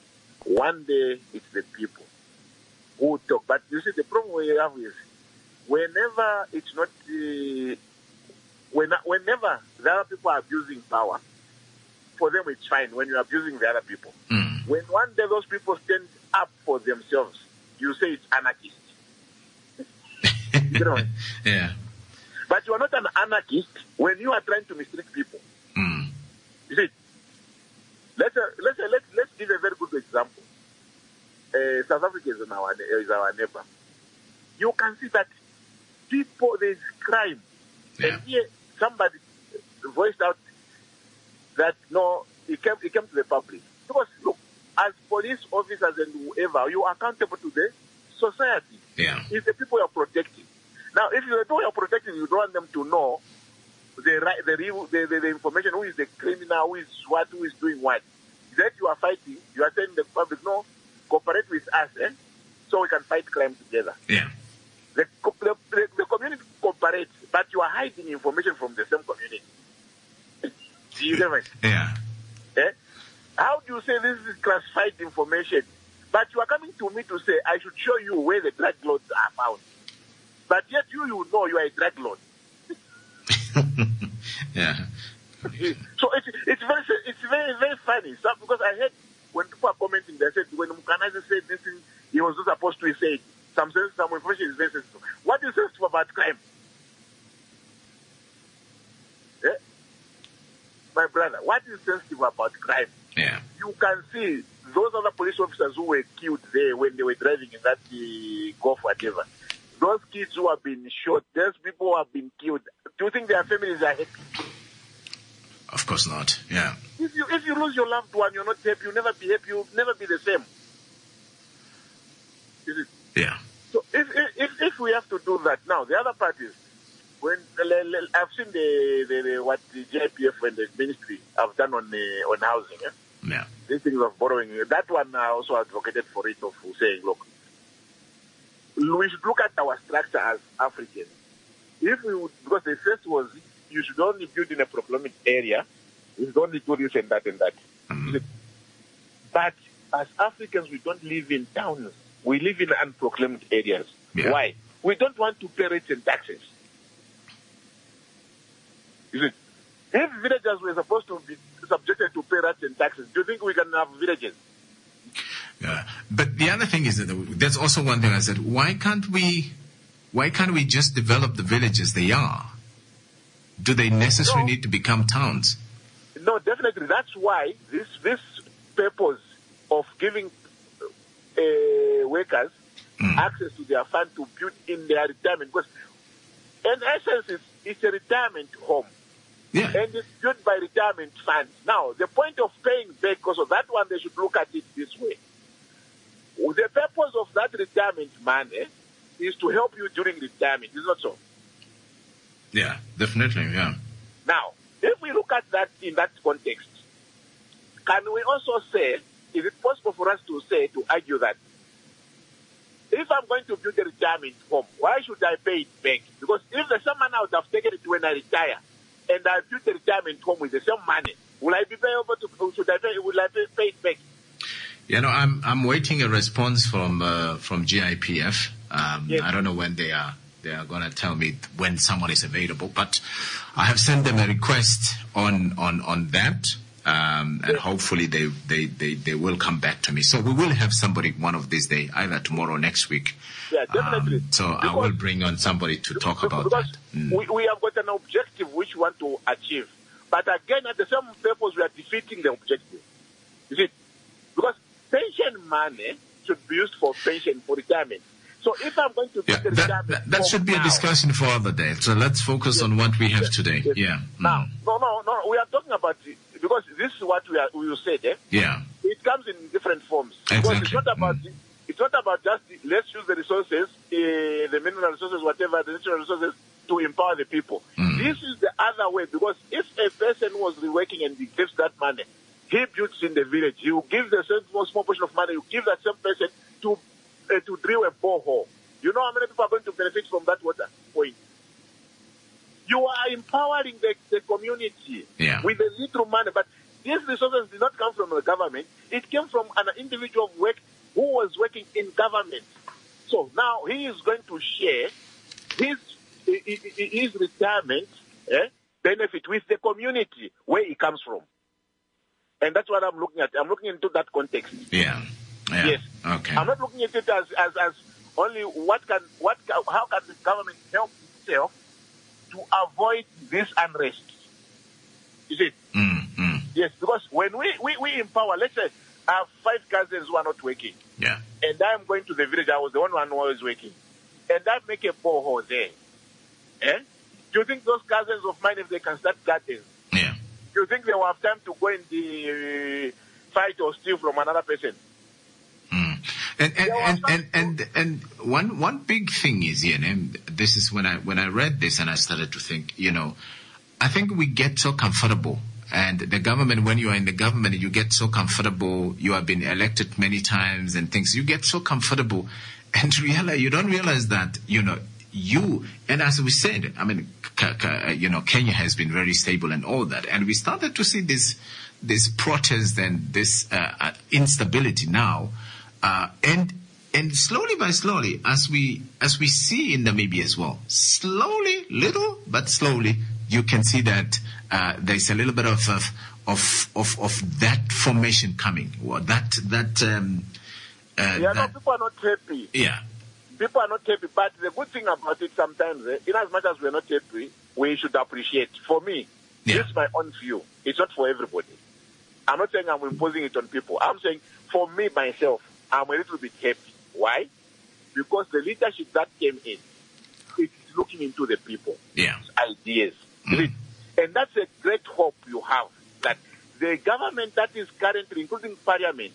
one day it's the people who talk. But you see, the problem we have is whenever it's not, uh, when, whenever the other people are abusing power, for them it's fine when you're abusing the other people. Mm. When one day those people stand up for themselves, you say it's anarchist. You know? Yeah. But you are not an anarchist when you are trying to mistreat people. Mm. You see, let's uh, let's uh, let's let's give a very good example. Uh, South Africa is our is our neighbor. You can see that people, there is crime, Yeah. and here somebody voiced out that no, it came it came to the public because look, as police officers and whoever, you are accountable to the society. Yeah. It's the people you are protecting. Now, if you know you are protecting, you don't want them to know the right, the real, the, the, the information, who is the criminal, who is what, who is doing what. That you are fighting, you are telling the public, no, cooperate with us, eh? So we can fight crime together. Yeah. The, co- the, the, the community cooperates, but you are hiding information from the same community. Do you get me? Yeah. Eh? How do you say this is classified information? But you are coming to me to say, I should show you where the drug lords are found. But yet you, you know you are a drug lord. Yeah. So it's, it's very it's very, very funny. So, because I heard when people are commenting, they said, when Mukanaza said this thing, he was not supposed to say it. Some, sense, some information is very sensitive. What is sensitive about crime? Eh? My brother, what is sensitive about crime? Yeah. You can see those other police officers who were killed there when they were driving in that uh, Gulf, whatever. Those kids who have been shot, those people who have been killed, do you think their families are happy? Of course not. Yeah. If you if you lose your loved one, you're not happy, you'll never be happy, you'll never be the same. Is it? Yeah. So if, if if we have to do that now, the other part is, when I've seen the, the, the what the J P F and the ministry have done on the, on housing, eh? Yeah. These things of borrowing, that one I also advocated for it, of saying, look, we should look at our structure as Africans. If we would, because the first was, you should only build in a procurement area, you should only do this and that and that. Mm-hmm. But as Africans, we don't live in towns. We live in unproclaimed areas. Yeah. Why? We don't want to pay rates and taxes. You see, if villagers were supposed to be subjected to pay rates and taxes, do you think we can have villages? Yeah. But the other thing is that that's also one thing I said, why can't we, why can't we just develop the villages they are? Do they necessarily No. need to become towns? No, definitely. That's why this this purpose of giving uh, workers mm. access to their fund to build in their retirement. Because in essence, it's, it's a retirement home. Yeah. And it's built by retirement funds. Now, the point of paying back, because of that one, they should look at it this way. The purpose of that retirement money is to help you during retirement. Is not so? Yeah, definitely, yeah. Now, if we look at that in that context, can we also say, is it possible for us to say, to argue that if I'm going to build a retirement home, why should I pay it back? Because if the same money I would have taken it when I retire, and I built a retirement home with the same money, will I be able to, should I pay, will I pay, pay it back? You know, I'm I'm waiting a response from uh, from G I P F. Um, yes. I don't know when they are they are going to tell me when someone is available, but I have sent them a request on on on that, um, and yes. hopefully they, they, they, they will come back to me. So we will have somebody one of these days, either tomorrow or next week. Yeah, definitely. Um, so because, I will bring on somebody to talk about because that. Mm. We, we have got an objective which we want to achieve, but again, at the same purpose, we are defeating the objective. You see, because pension money should be used for pension, for retirement. So if I'm going to yeah, get the that, retirement that, that should be now, a discussion for other day. So let's focus yes, on what we have yes, today. Yes. Yeah. Now, mm. no, no, no. We are talking about it because this is what we are. We said. Eh? Yeah. It comes in different forms. Exactly. Because it's not about. Mm. It's not about just the, let's use the resources, uh, the mineral resources, whatever the natural resources, to empower the people. Mm. This is the other way, because if a person was working and he gives that money, he builds in the village. You give the same small, small portion of money. You give that same person to uh, to drill a borehole. You know how many people are going to benefit from that water point? You are empowering the, the community yeah. with a little money, but these resources did not come from the government. It came from an individual work who was working in government. So now he is going to share his his retirement eh, benefit with the community where he comes from. And that's what I'm looking at. I'm looking into that context. Yeah. yeah. Yes. Okay. I'm not looking at it as, as, as only what can, what, how can the government help itself to avoid this unrest. You see? Mm, mm. Yes, because when we, we, we empower, let's say I have five cousins who are not working. Yeah. And I'm going to the village, I was the one who was working. And I make a borehole there. Eh? Do you think those cousins of mine, if they can start gardens, yeah. do you think they will have time to go in the uh, fight or steal from another person? Mm. And and, and, and, and and one one big thing is, you know, this is when I when I read this and I started to think, you know, I think we get so comfortable. And the government, when you are in the government, you get so comfortable. You have been elected many times and things. You get so comfortable, and realize you don't realize that, you know, you, and as we said, I mean, you know, Kenya has been very stable and all that. And we started to see this, this protest and this uh, instability now. Uh, and, and slowly by slowly, as we, as we see in Namibia as well, slowly, little, but slowly, you can see that, uh, there's a little bit of, of, of, of, of that formation coming. Well, that, that, um, uh, yeah, that, no, people are not happy. Yeah. People are not happy, but the good thing about it sometimes, eh, in as much as we're not happy, we should appreciate. For me, yeah. this is my own view. It's not for everybody. I'm not saying I'm imposing it on people. I'm saying for me, myself, I'm a little bit happy. Why? Because the leadership that came in, it's looking into the people, yeah. ideas. Mm. And that's a great hope you have, that the government that is currently, including parliament,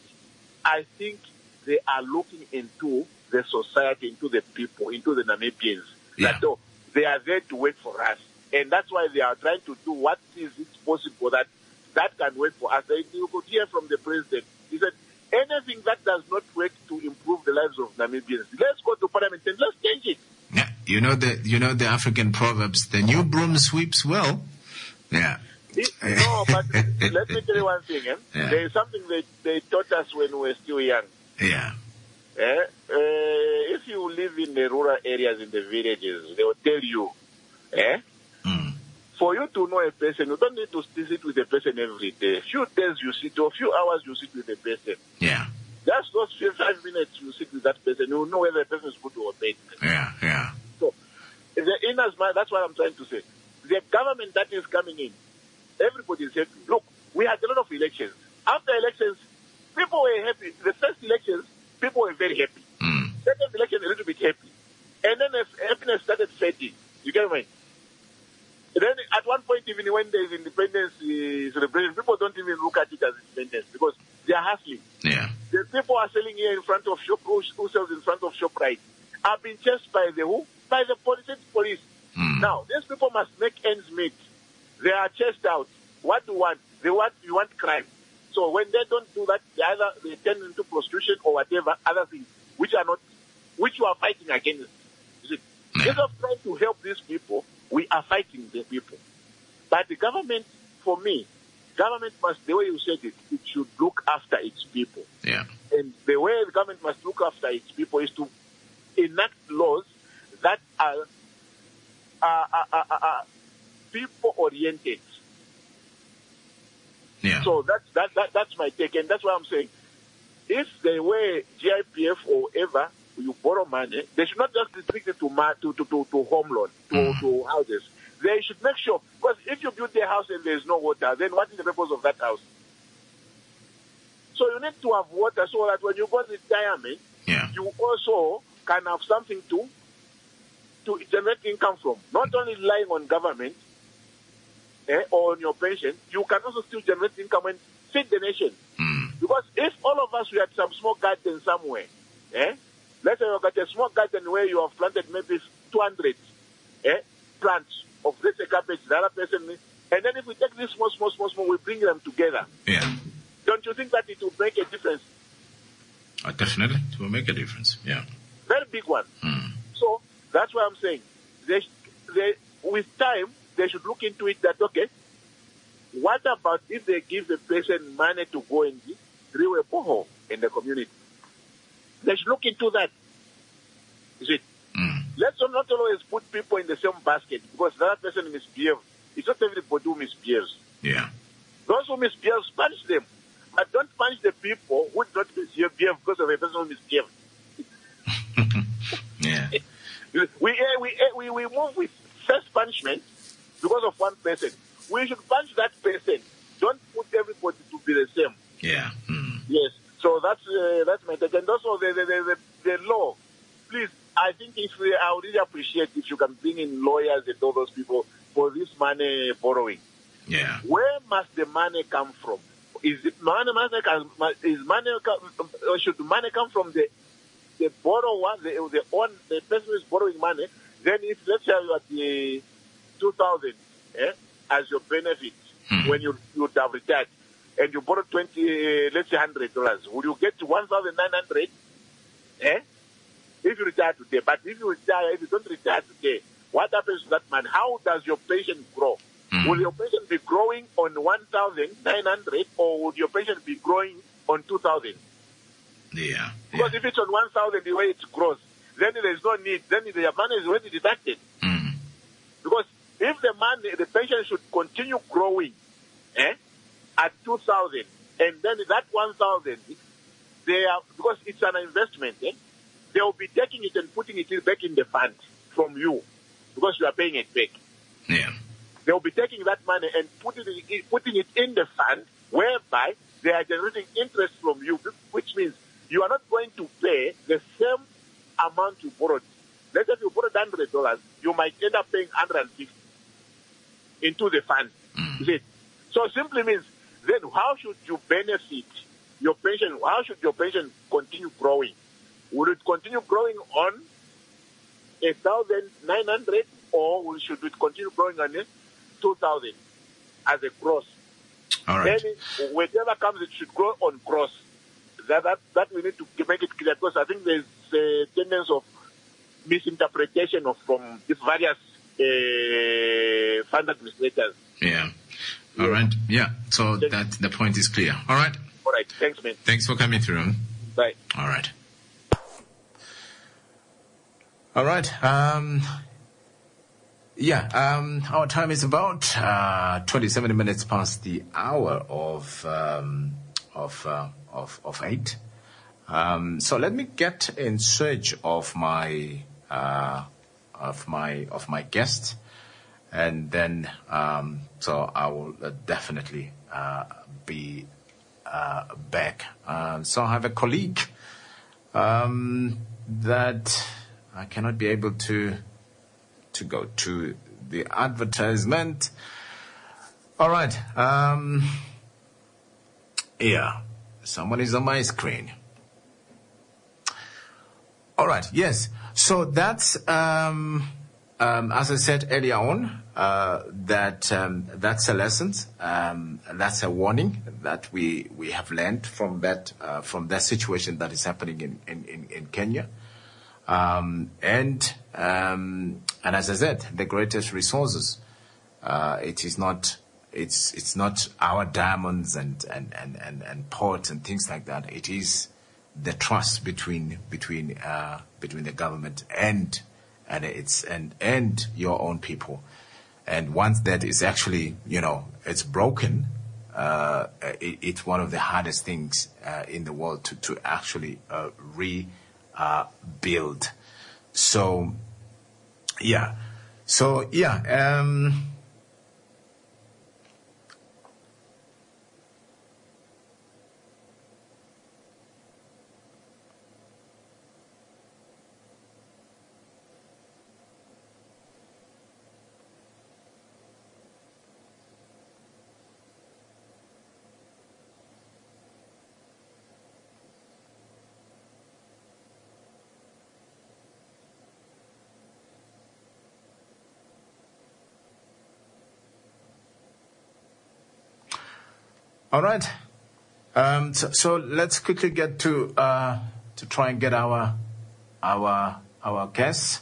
I think they are looking into the society, into the people, into the Namibians. Yeah. That oh, they are there to work for us. And that's why they are trying to do what is it possible that that can work for us. You could hear from the president. He said, anything that does not work to improve the lives of Namibians, let's go to parliament and let's change it. Yeah. You know the you know the African proverbs, the new broom sweeps well. Yeah. It, no, but let me tell you one thing. Eh? Yeah. There is something they, they taught us when we were still young. Yeah. Eh? Uh, if you live in the rural areas, in the villages, they will tell you, eh? Mm. For you to know a person, you don't need to sit with a person every day. Few days you sit, or few hours you sit with a person. Yeah. Just those few five minutes you sit with that person, you will know whether the person is good or bad. Yeah, yeah. So, the in as much, that's what I'm trying to say. The government that is coming in, everybody is happy. Look, we had a lot of elections. After elections, people were happy. The first elections, people people were very happy. Mm. Second election, a little bit happy. And then as happiness started fading. You get me? And then at one point, even when there's independence uh, celebration, people don't even look at it as independence because they are hustling. Yeah. The people are selling here in front of shop, who, who sells in front of ShopRite, are being chased by the who? By the police. police. Mm. Now, these people must make ends meet. They are chased out. What do you want? They want, you want crime. So when they don't do that, they either they turn into prostitution or whatever, other things, which are not, which you are fighting against. You see, instead of trying to help these people, we are fighting the people. But the government, for me, government must, the way you said it, it should look after its people. Yeah. And the way the government must look after its people is to enact laws that are, are, are, are, are people-oriented. Yeah. So that's, that, that, that's my take, and that's why I'm saying, if the way G I P F or whatever, you borrow money, they should not just restrict it to, to, to, to, to home loan, to, mm. to houses. They should make sure, because if you build a house and there is no water, then what is the purpose of that house? So you need to have water so that when you go to retirement, yeah. you also can have something to to generate income from. Not only relying on government eh, or on your pension, you can also still generate income and feed the nation. Mm. Because if all of us we had some small garden somewhere, eh, let's say you've got a small garden where you have planted maybe two hundred eh, plants of, let's say, cabbage, the other person, and then if we take this small, small, small, small, we bring them together. Yeah. Don't you think that it will make a difference? Uh, definitely. It will make a difference. Yeah. Very big one. Mm. So that's why I'm saying, they, they, with time, they should look into it that, okay, what about if they give the person money to go and drill a borehole in the community? They should look into that. You see? Mm. Let's not always put people in the same basket because that person misbehaves. It's not everybody who misbehaves. Yeah. Those who misbehave, punish them. But don't punish the people who don't misbehave because of a person who misbehaves. Yeah. We, we, we, we move with first punishment because of one person. We should punish that person. Don't put everybody to be the same. Yeah. Mm. Yes. So that's uh, that's my take. And also the the, the, the, the law. Please, I think if we, I would really appreciate if you can bring in lawyers and all those people for this money borrowing. Yeah. Where must the money come from? Is it money? money can, is money or should money come from the the borrower, the the on the person who is borrowing money? Then, if let's say you are the two thousand eh, as your benefit mm. when you you have retired, and you borrow twenty, uh, let's say hundred dollars, will you get one thousand nine hundred? Eh? If you retire today, but if you retire, if you don't retire today, what happens to that money? How does your pension grow? Mm. Will your pension be growing on one thousand nine hundred or would your pension be growing on two thousand? Yeah. Because yeah. if it's on one thousand, the way it grows, then there is no need. Then the money is already deducted. Mm. Because if the money, the pension should continue growing eh, at two thousand, and then that one thousand, they are, because it's an investment, eh, they will be taking it and putting it back in the fund from you because you are paying it back. Yeah. They will be taking that money and putting it, putting it in the fund whereby they are generating interest from you, which means you are not going to pay the same amount you borrowed. Let's say if you borrowed one hundred dollars, you might end up paying one hundred fifty into the fund. Mm. You see? So simply means, then how should you benefit your pension? How should your pension continue growing? Would it continue growing on one thousand nine hundred or should it continue growing on two thousand as a gross? All right. Then whatever comes, it should grow on gross. That, that, that we need to make it clear because I think there's a tendency of misinterpretation of from these various uh, fund administrators. Yeah. All yeah. right. Yeah. So Thanks. that the point is clear. All right. All right. Thanks, man. Thanks for coming through. Bye. All right. All right. Um, yeah. Um, our time is about uh, twenty-seven minutes past the hour of um, of. Uh, Of, of eight. Um, so let me get in search of my uh, of my of my guest, and then um, so I will uh, definitely uh, be uh, back. Um, so I have a colleague um, that I cannot be able to to go to the advertisement. All right. Um, yeah, someone is on my screen. All right. Yes. So that's um, um, as I said earlier on. Uh, that um, that's a lesson. Um, that's a warning that we we have learned from that uh, from that situation that is happening in in, in, in Kenya. Um, and um, and as I said, the greatest resources. Uh, it is not. It's it's not our diamonds and and, and, and, and ports and things like that. It is the trust between between uh, between the government and and it's and and your own people. And once that is actually, you know, it's broken, uh, it, it's one of the hardest things uh, in the world to, to actually uh, rebuild. Uh, so, yeah. So, yeah. Um, All right. Um, so, so let's quickly get to uh, to try and get our our our guests.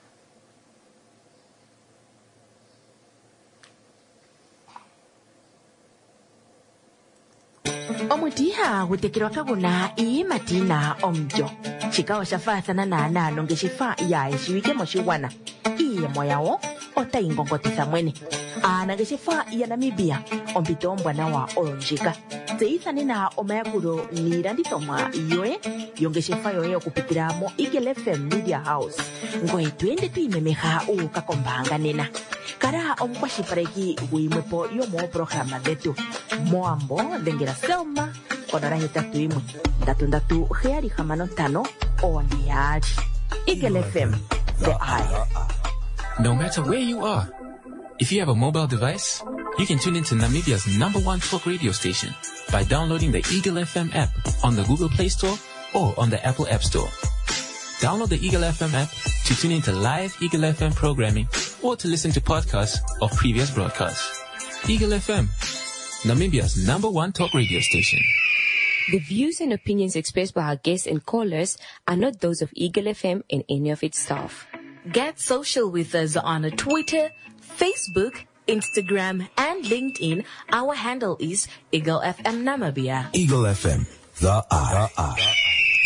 omutiha gutekirwa kaguna iyi matina omjo chikawa shafathana na nalo ngeshifa ya ishiwike moshiwana iye moyawo otaingongotisa mwene ana ngeshifa ya Namibia ompito ombwana wa olonjika tseithane na omayakulo niilandithomwa yoye yongeshefa yoye okupitira mo Eagle F M Media House ngoye twende twiimemeha uukakombaanga nena kala omukwashilipaleki gwiimwepo yomoopologhalama dhetu moambo dhengela Selma konola hetatu imwe ndatu ndatu heyali hamano ntano one yaali Eagle F M, the eye. No matter where you are, if you have a mobile device, you can tune into Namibia's number one talk radio station by downloading the Eagle F M app on the Google Play Store or on the Apple App Store. Download the Eagle F M app to tune into live Eagle F M programming or to listen to podcasts of previous broadcasts. Eagle F M, Namibia's number one talk radio station. The views and opinions expressed by our guests and callers are not those of Eagle F M and any of its staff. Get social with us on Twitter, Facebook, Instagram, and LinkedIn. Our handle is Eagle F M Namibia. Eagle F M, the eye. The eye.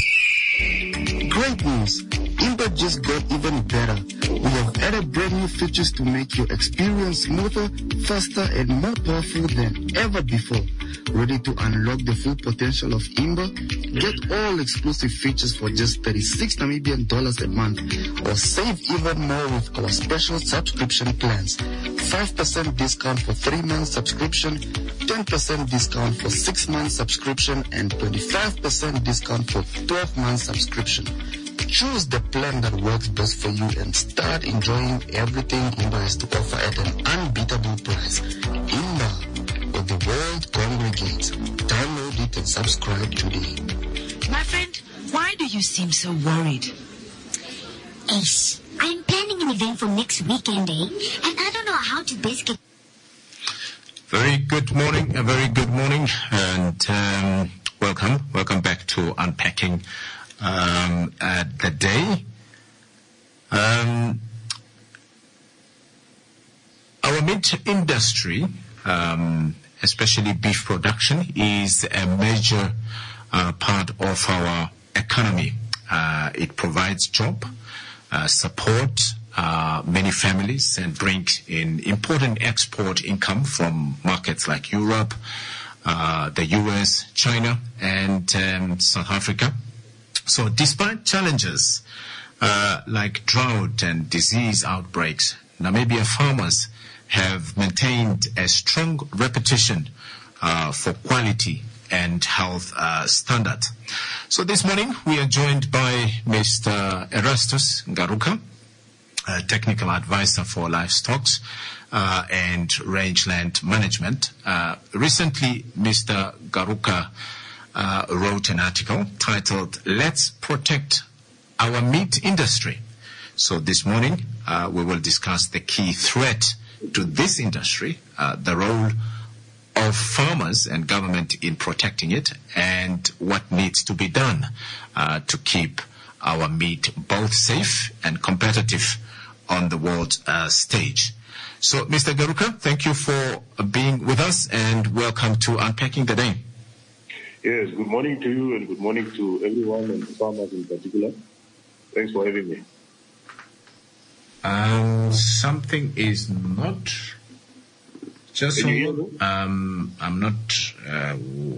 Great news! Imba just got even better. We have added brand new features to make your experience smoother, faster, and more powerful than ever before. Ready to unlock the full potential of Imba? Get all exclusive features for just thirty-six Namibian dollars a month, or save even more with our special subscription plans. five percent discount for three months subscription, ten percent discount for six months subscription, and twenty-five percent discount for twelve months subscription. Choose the plan that works best for you and start enjoying everything Imba has to offer at an unbeatable price. Imba, where the world congregates. Download it and subscribe today. My friend, why do you seem so worried? Ace, I'm planning an event for next weekend, eh? And I don't know how to best get... Very good morning, a very good morning, and um, welcome, welcome back to Unpacking um, uh, the Day. Um, our meat industry, um, especially beef production, is a major uh, part of our economy. Uh, it provides job, uh, support uh, many families, and brings in important export income from markets like Europe, uh, the U S, China, and um, South Africa. So despite challenges uh, like drought and disease outbreaks, Namibia farmers have maintained a strong reputation uh, for quality and health uh, standard. So this morning we are joined by Mister Erastus Garuka, uh, technical advisor for livestock uh, and rangeland management. Uh, recently, Mister Garuka uh, wrote an article titled "Let's Protect Our Meat Industry." So this morning uh, we will discuss the key threat to this industry, uh, the role of farmers and government in protecting it, and what needs to be done uh, to keep our meat both safe and competitive on the world uh, stage. So, Mister Garuka, thank you for being with us and welcome to Unpacking the Day. Yes, good morning to you and good morning to everyone and farmers in particular. Thanks for having me. Um, something is not... Just Can you hold hear me? um, I'm not. Uh,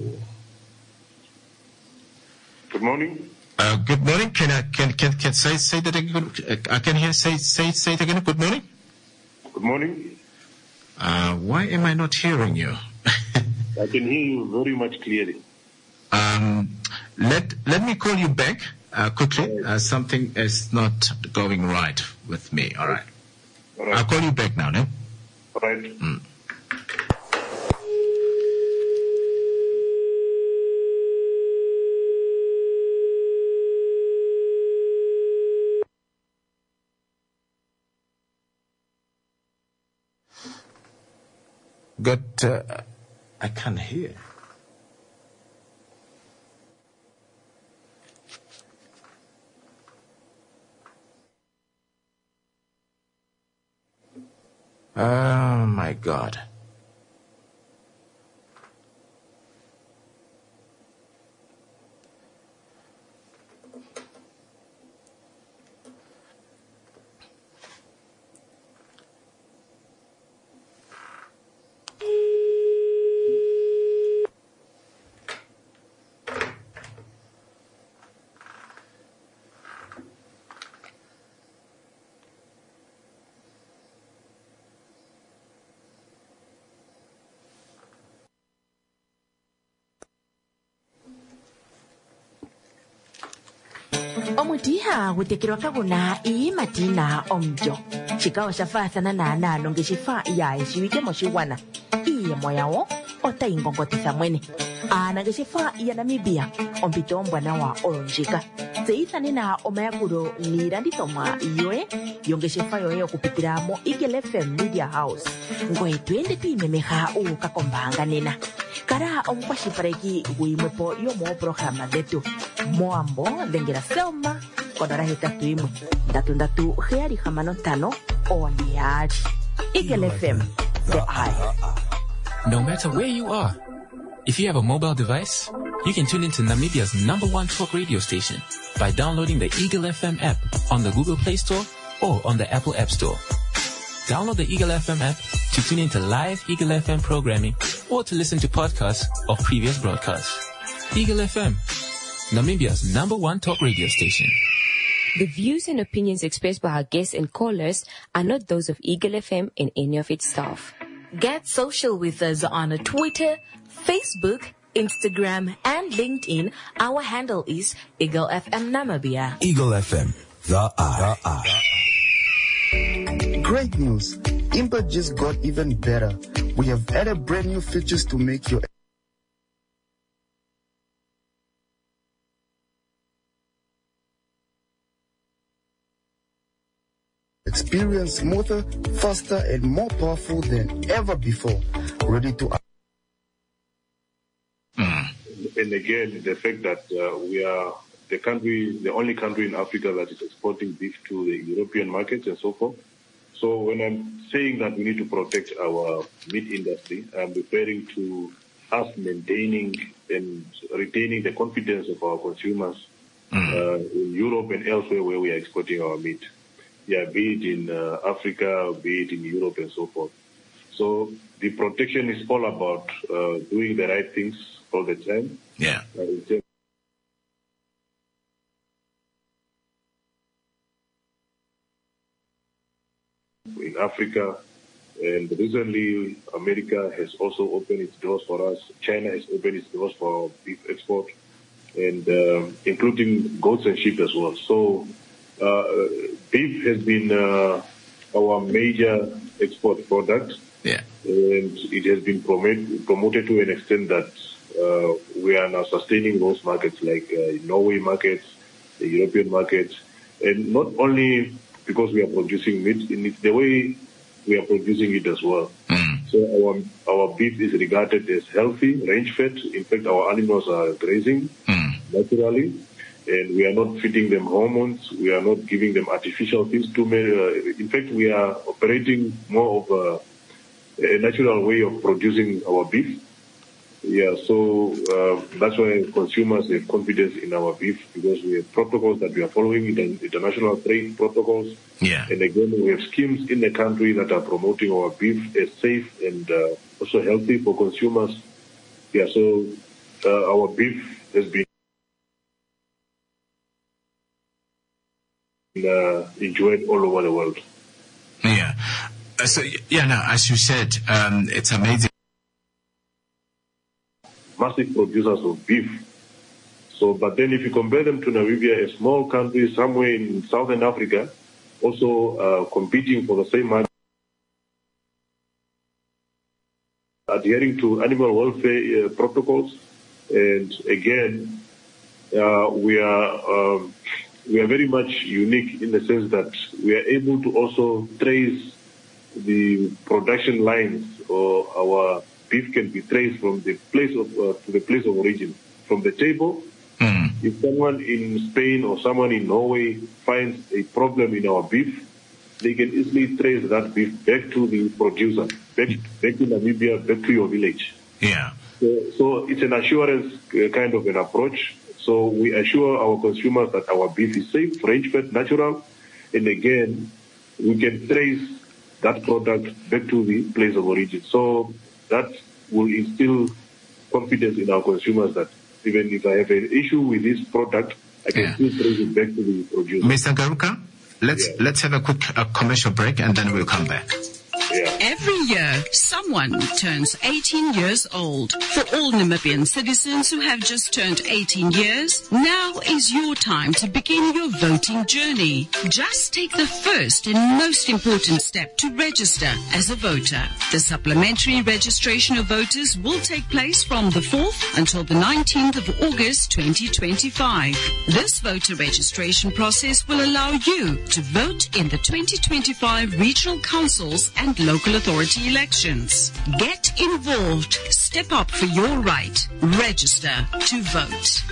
Good morning. uh, good morning. Can I can can can say say that again? Uh, I can hear say say say it again. Good morning. Good morning. Uh, why am I not hearing you? I can hear you very much clearly. um, let let me call you back uh, quickly. Uh, something is not going right with me. All right. All right. I'll call you back now. No? All right. Mm. But uh, I can't hear. Oh my God. omutiha kutekerwa kakuna iyi matina omjo xikawo xa faasana naanano ngexifa ya exiwike moxiwana iye moyawo ota ingongotisa mwene ana ngexifa ya namibia ompito ombwanawa olonjika tseyithanena omayakulo niilandithomwa yoye yongeshefa yoye okupitila mo Eagle F M Media House ngoye twende twiimemeha uuka kombaanga nena kala omukwashilipaleki guyimwepo yomoopologama dhetu moambo dhengela selma konola hetatu imwe ndatu ndatu heyali hamano ntano one yaali Eagle F M, the eye. No matter where you are, if you have a mobile device, you can tune into Namibia's number one talk radio station by downloading the Eagle F M app on the Google Play Store or on the Apple App Store. Download the Eagle F M app to tune into live Eagle F M programming or to listen to podcasts of previous broadcasts. Eagle F M, Namibia's number one talk radio station. The views and opinions expressed by our guests and callers are not those of Eagle F M and any of its staff. Get social with us on Twitter, Facebook, Instagram, and LinkedIn. Our handle is Eagle F M Namibia. Eagle F M, the eye. The eye. Great news! Impa just got even better. We have added brand new features to make your experience smoother, faster, and more powerful than ever before. Ready to And again, the fact that uh, we are the country, the only country in Africa that is exporting beef to the European markets and so forth. So when I'm saying that we need to protect our meat industry, I'm referring to us maintaining and retaining the confidence of our consumers uh, in Europe and elsewhere where we are exporting our meat. Yeah, be it in uh, Africa, be it in Europe and so forth. So the protection is all about uh, doing the right things all the time. Yeah. Uh, in terms in Africa, And recently, America has also opened its doors for us. China has opened its doors for our beef export, and um, including goats and sheep as well. So uh, beef has been uh, our major export product. Yeah. And it has been promoted, promoted to an extent that uh, we are now sustaining those markets like uh, Norway markets, the European markets, and not only because we are producing meat, in it, the way we are producing it as well. Mm. So our our beef is regarded as healthy, range fed. In fact, our animals are grazing mm. naturally, and we are not feeding them hormones. We are not giving them artificial things too many. Uh, in fact, we are operating more of a a natural way of producing our beef. Yeah, so uh, that's why consumers have confidence in our beef, because we have protocols that we are following, international trade protocols. Yeah. And again, we have schemes in the country that are promoting our beef as safe and uh, also healthy for consumers. Yeah, so uh, our beef has been uh, enjoyed all over the world. Yeah. So, yeah, no, as you said, um, it's amazing. Massive producers of beef. So, but then if you compare them to Namibia, a small country somewhere in Southern Africa, also uh, competing for the same market, adhering to animal welfare uh, protocols, and again, uh, we are um, we are very much unique in the sense that we are able to also trace the production lines, or our beef can be traced from the place of uh, to the place of origin, from the table. Mm. If someone in Spain or someone in Norway finds a problem in our beef, they can easily trace that beef back to the producer, back, back to Namibia, back to your village. Yeah. So, so it's an assurance uh, kind of an approach. So we assure our consumers that our beef is safe, range-fed, natural, and again, we can trace that product back to the place of origin. So that will instill confidence in our consumers that even if I have an issue with this product, I can Yeah. still trace it back to the producer. Mister Garuka, let's Yeah. let's have a quick uh, commercial break and then we'll come back. Yeah. Every year, someone turns eighteen years old. For all Namibian citizens who have just turned eighteen years, now is your time to begin your voting journey. Just take the first and most important step to register as a voter. The supplementary registration of voters will take place from the fourth until the nineteenth of August twenty twenty-five. This voter registration process will allow you to vote in the twenty twenty-five regional councils and local authority elections. Get involved. Step up for your right. Register to vote.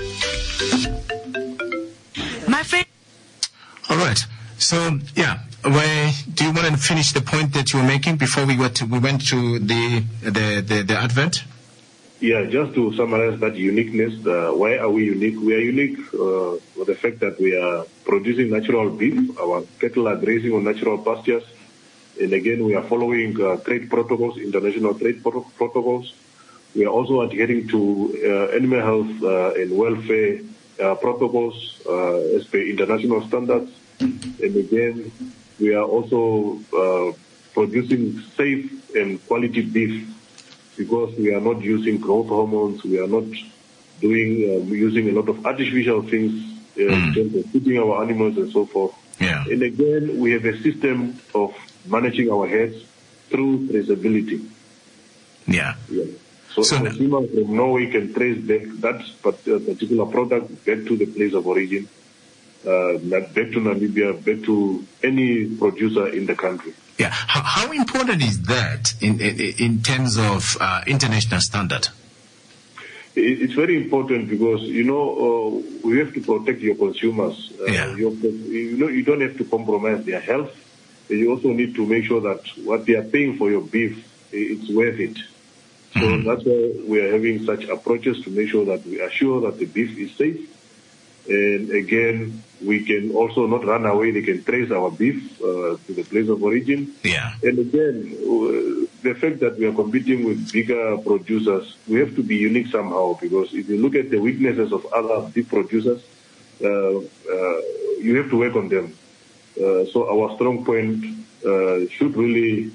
My friend. All right. So, yeah, where do you want to finish the point that you were making before we went to, we went to the, the, the, the advert? Yeah, just to summarize that uniqueness, uh, why are we unique? We are unique uh, for the fact that we are producing natural beef. Our cattle are grazing on natural pastures. And again, we are following uh, trade protocols, international trade pro- protocols. We are also adhering to uh, animal health uh, and welfare uh, protocols uh, as per international standards. And again, we are also uh, producing safe and quality beef because we are not using growth hormones. We are not doing um, using a lot of artificial things uh, Mm. in terms of feeding our animals and so forth. Yeah. And again, we have a system of managing our heads through traceability. Yeah. Yeah. So, So now- consumers from Norway can trace back that particular product back to the place of origin, uh, back to Namibia, back to any producer in the country. Yeah. How, how important is that in in, in terms of uh, international standard? It- It's very important because, you know, uh, we have to protect your consumers. Uh, Yeah. your, you know, you don't have to compromise their health. You also need to make sure that what they are paying for your beef, i- it's worth it. So Mhm. that's why we are having such approaches to make sure that we assure that the beef is safe. And again, we can also not run away. They can trace our beef uh, to the place of origin. Yeah. And again, uh, the fact that we are competing with bigger producers, we have to be unique somehow, because if you look at the weaknesses of other big producers, uh, uh, you have to work on them. Uh, so our strong point uh, should really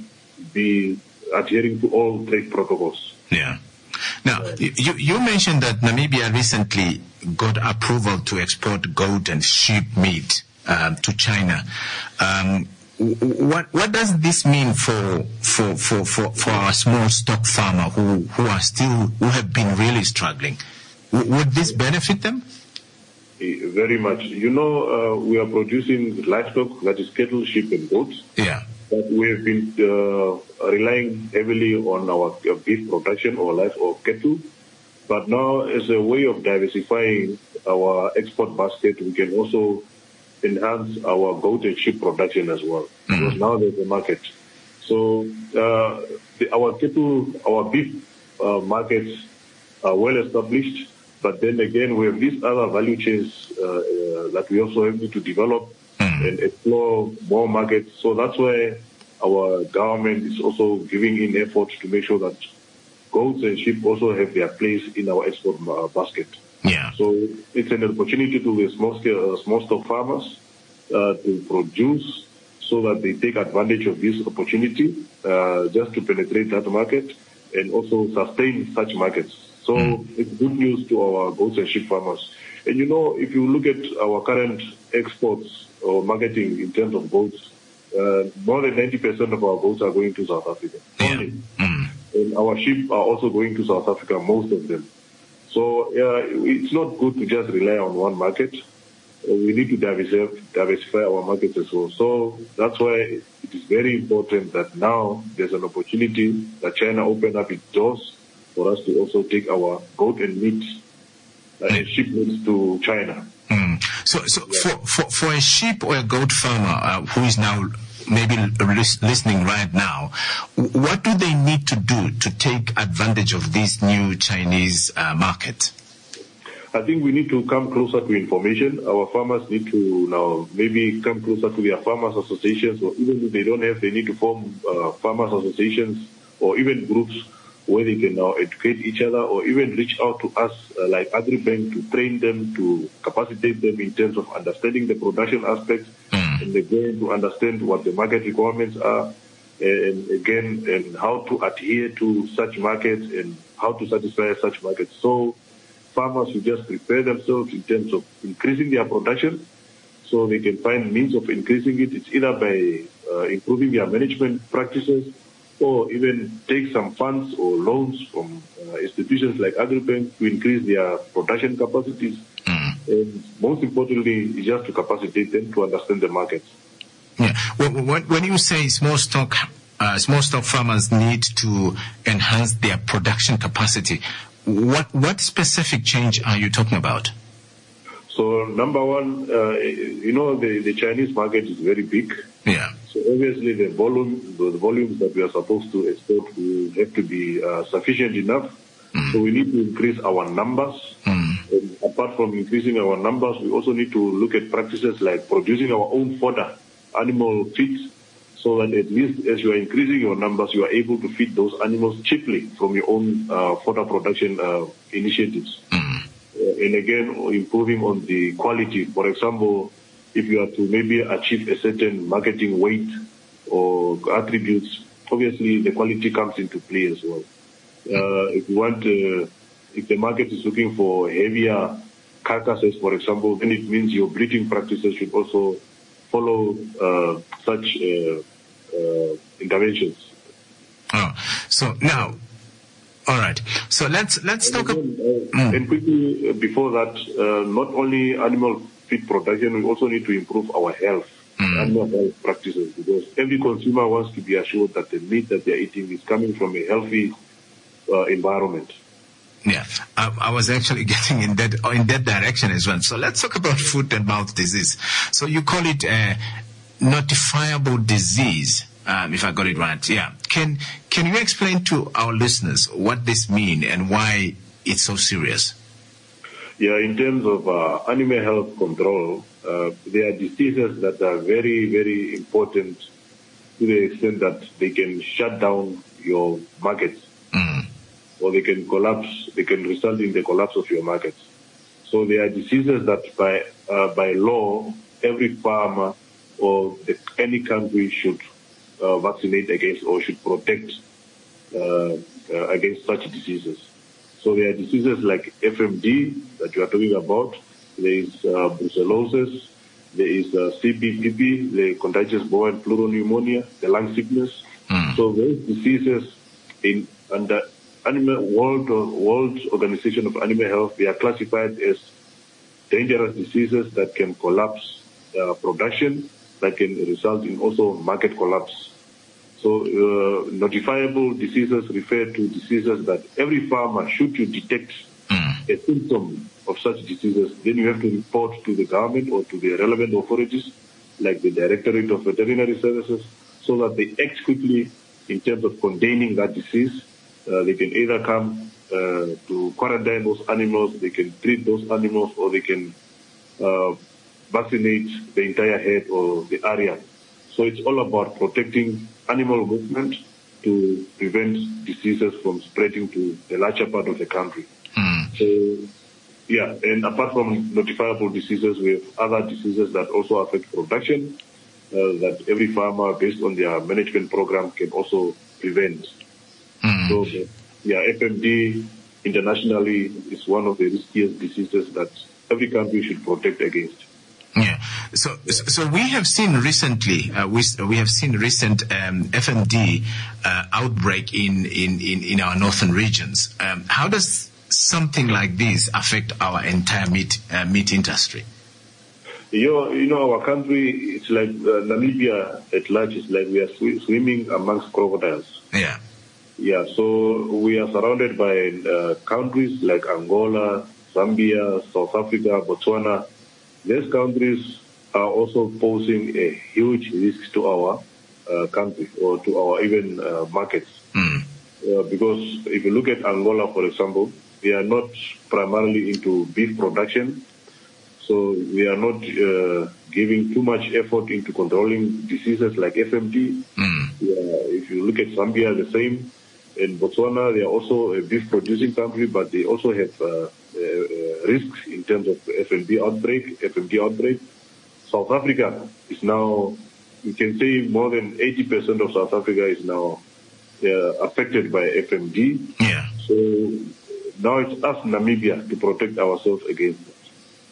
be adhering to all trade protocols. Yeah. Now, you, you mentioned that Namibia recently got approval to export goat and sheep meat um, to China. Um, what what does this mean for for, for, for, for our small stock farmer who, who are still who have been really struggling? W- would this benefit them? Very much. You know, uh, we are producing livestock, that is cattle, sheep, and goats. Yeah. But we have been uh, relying heavily on our uh, beef production or live or cattle. But now, as a way of diversifying our export basket, we can also enhance our goat and sheep production as well. Mm-hmm. Because now there's a market. So uh, the, our cattle, our beef uh, markets are well established. But then again, we have these other value chains uh, uh, that we also have to develop mm. and explore more markets. So that's why our government is also giving in efforts to make sure that goats and sheep also have their place in our export uh, basket. Yeah. So it's an opportunity to the small scale, uh, small stock farmers uh, to produce so that they take advantage of this opportunity uh, just to penetrate that market and also sustain such markets. So mm. it's good news to our goats and sheep farmers. And you know, if you look at our current exports or marketing in terms of goats, uh, more than ninety percent of our goats are going to South Africa. Yeah. Mm. And our sheep are also going to South Africa, most of them. So uh, it's not good to just rely on one market. Uh, we need to diversify, diversify our markets as well. So that's why it is very important that now there's an opportunity that China opened up its doors for us to also take our goat and meat uh, and sheep meat to China. Mm. So, so yeah. for, for for a sheep or a goat farmer uh, who is now maybe listening right now, what do they need to do to take advantage of this new Chinese uh, market? I think we need to come closer to information. Our farmers need to now maybe come closer to their farmers associations, or even if they don't have, they need to form uh, farmers associations or even groups where they can now educate each other, or even reach out to us uh, like AgriBank to train them, to capacitate them in terms of understanding the production aspects, mm. and again to understand what the market requirements are, and again and how to adhere to such markets and how to satisfy such markets. So farmers will just prepare themselves in terms of increasing their production, so they can find means of increasing it. It's either by uh, improving their management practices, or even take some funds or loans from uh, institutions like AgriBank to increase their production capacities. Mm. And most importantly, is just to capacitate them to understand the markets. Yeah. When, when you say small stock, uh, small stock farmers need to enhance their production capacity, what what specific change are you talking about? So number one, uh, you know, the, the Chinese market is very big. Yeah. So obviously the volume, the volumes that we are supposed to export will have to be uh, sufficient enough. Mm. So we need to increase our numbers. Mm. And apart from increasing our numbers, we also need to look at practices like producing our own fodder, animal feeds, so that at least as you are increasing your numbers, you are able to feed those animals cheaply from your own uh, fodder production uh, initiatives. Mm. Uh, and again, improving on the quality. For example, if you are to maybe achieve a certain marketing weight or attributes, obviously the quality comes into play as well. Uh, if you want, uh, if the market is looking for heavier carcasses, for example, then it means your breeding practices should also follow uh, such uh, uh, interventions. Oh, so now, all right. So let's let's and talk. Again, uh, mm. And quickly uh, before that, uh, not only animal feed production, we also need to improve our health, mm. animal health practices, because every consumer wants to be assured that the meat that they're eating is coming from a healthy uh, environment. Yeah, I, I was actually getting in that in that direction as well. So let's talk about foot and mouth disease. So you call it a notifiable disease, um, if I got it right. Yeah. Can can you explain to our listeners what this means and why it's so serious? Yeah, in terms of uh, animal health control, uh, there are diseases that are very, very important to the extent that they can shut down your markets. Mm. Or they can collapse, they can result in the collapse of your markets. So there are diseases that by uh, by law, every farmer or the, any country should uh, vaccinate against or should protect uh, uh, against such diseases. So there are diseases like F M D that you are talking about. There is uh, brucellosis. There is uh, C B P P, the contagious bovine pleural pneumonia, the lung sickness. Mm. So those diseases in under Animal World World Organization of Animal Health, they are classified as dangerous diseases that can collapse uh, production, that can result in also market collapse. So uh, notifiable diseases refer to diseases that every farmer, should you detect mm. a symptom of such diseases, then you have to report to the government or to the relevant authorities, like the Directorate of Veterinary Services, so that they act quickly in terms of containing that disease. Uh, they can either come uh, to quarantine those animals, they can treat those animals, or they can uh, vaccinate the entire herd or the area. So it's all about protecting animal movement to prevent diseases from spreading to the larger part of the country. Mm. So, yeah, and apart from notifiable diseases, we have other diseases that also affect production, uh, that every farmer, based on their management program, can also prevent. Mm. So, yeah, F M D internationally is one of the riskiest diseases that every country should protect against. Yeah. So, so we have seen recently, uh, we, we have seen recent um, F M D uh, outbreak in, in, in, in our northern regions. Um, how does something like this affect our entire meat uh, meat industry? You know, you know, our country, it's like uh, Namibia at large. It's like we are sw- swimming amongst crocodiles. Yeah. Yeah. So we are surrounded by uh, countries like Angola, Zambia, South Africa, Botswana. These countries are also posing a huge risk to our uh, country or to our even uh, markets. Mm. Uh, because if you look at Angola, for example, we are not primarily into beef production, so we are not uh, giving too much effort into controlling diseases like F M D. Mm. Yeah, if you look at Zambia, the same. In Botswana, they are also a beef-producing country, but they also have uh, uh, uh, risks in terms of F M D outbreak. F M D outbreak. South Africa is now, you can say, more than eighty percent of South Africa is now uh, affected by F M D. Yeah. So now it's us, Namibia, to protect ourselves against it.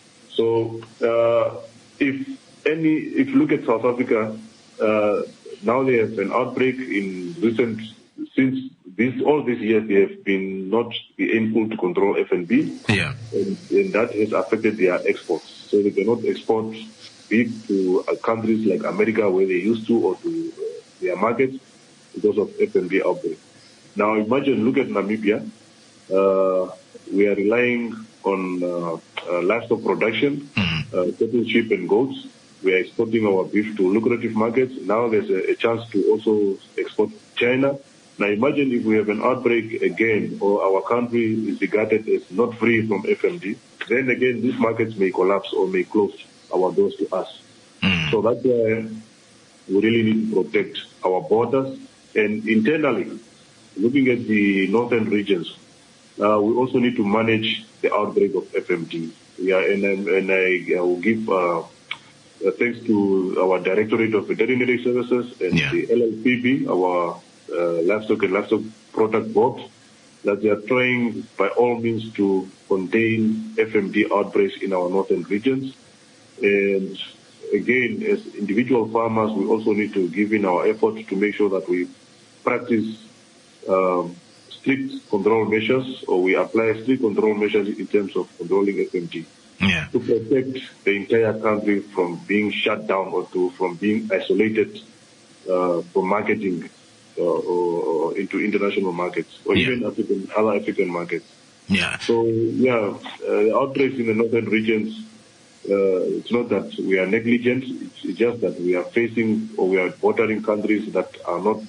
So uh, if any, if you look at South Africa, uh, now they have an outbreak in recent, since this, all these years they have been not be able to control F M D. Yeah. And, and that has affected their exports. So they cannot export beef to uh, countries like America where they used to, or to uh, their markets because of F M D outbreak. Now imagine, look at Namibia. Uh, we are relying on uh, uh, livestock production, mm. uh, cattle, sheep, and goats. We are exporting our beef to lucrative markets. Now there's a, a chance to also export China. Now imagine if we have an outbreak again, or our country is regarded as not free from F M D, then again these markets may collapse or may close our doors to us. Mm. So that's why we really need to protect our borders. And internally, looking at the northern regions, uh, we also need to manage the outbreak of F M D. Yeah, and, and I, I will give uh, uh, thanks to our Directorate of Veterinary Services and yeah. the L L P B, our uh, Livestock and Livestock Product Board, that they are trying by all means to contain F M D outbreaks in our northern regions. And again, as individual farmers, we also need to give in our efforts to make sure that we practice um, strict control measures, or we apply strict control measures in terms of controlling F M D. Yeah. To protect the entire country from being shut down or to from being isolated uh, from marketing uh, or, or into international markets or yeah. even African, other African markets. Yeah. So yeah, uh, the outbreaks in the northern regions, uh, it's not that we are negligent. It's just that we are facing, or we are bordering countries that are not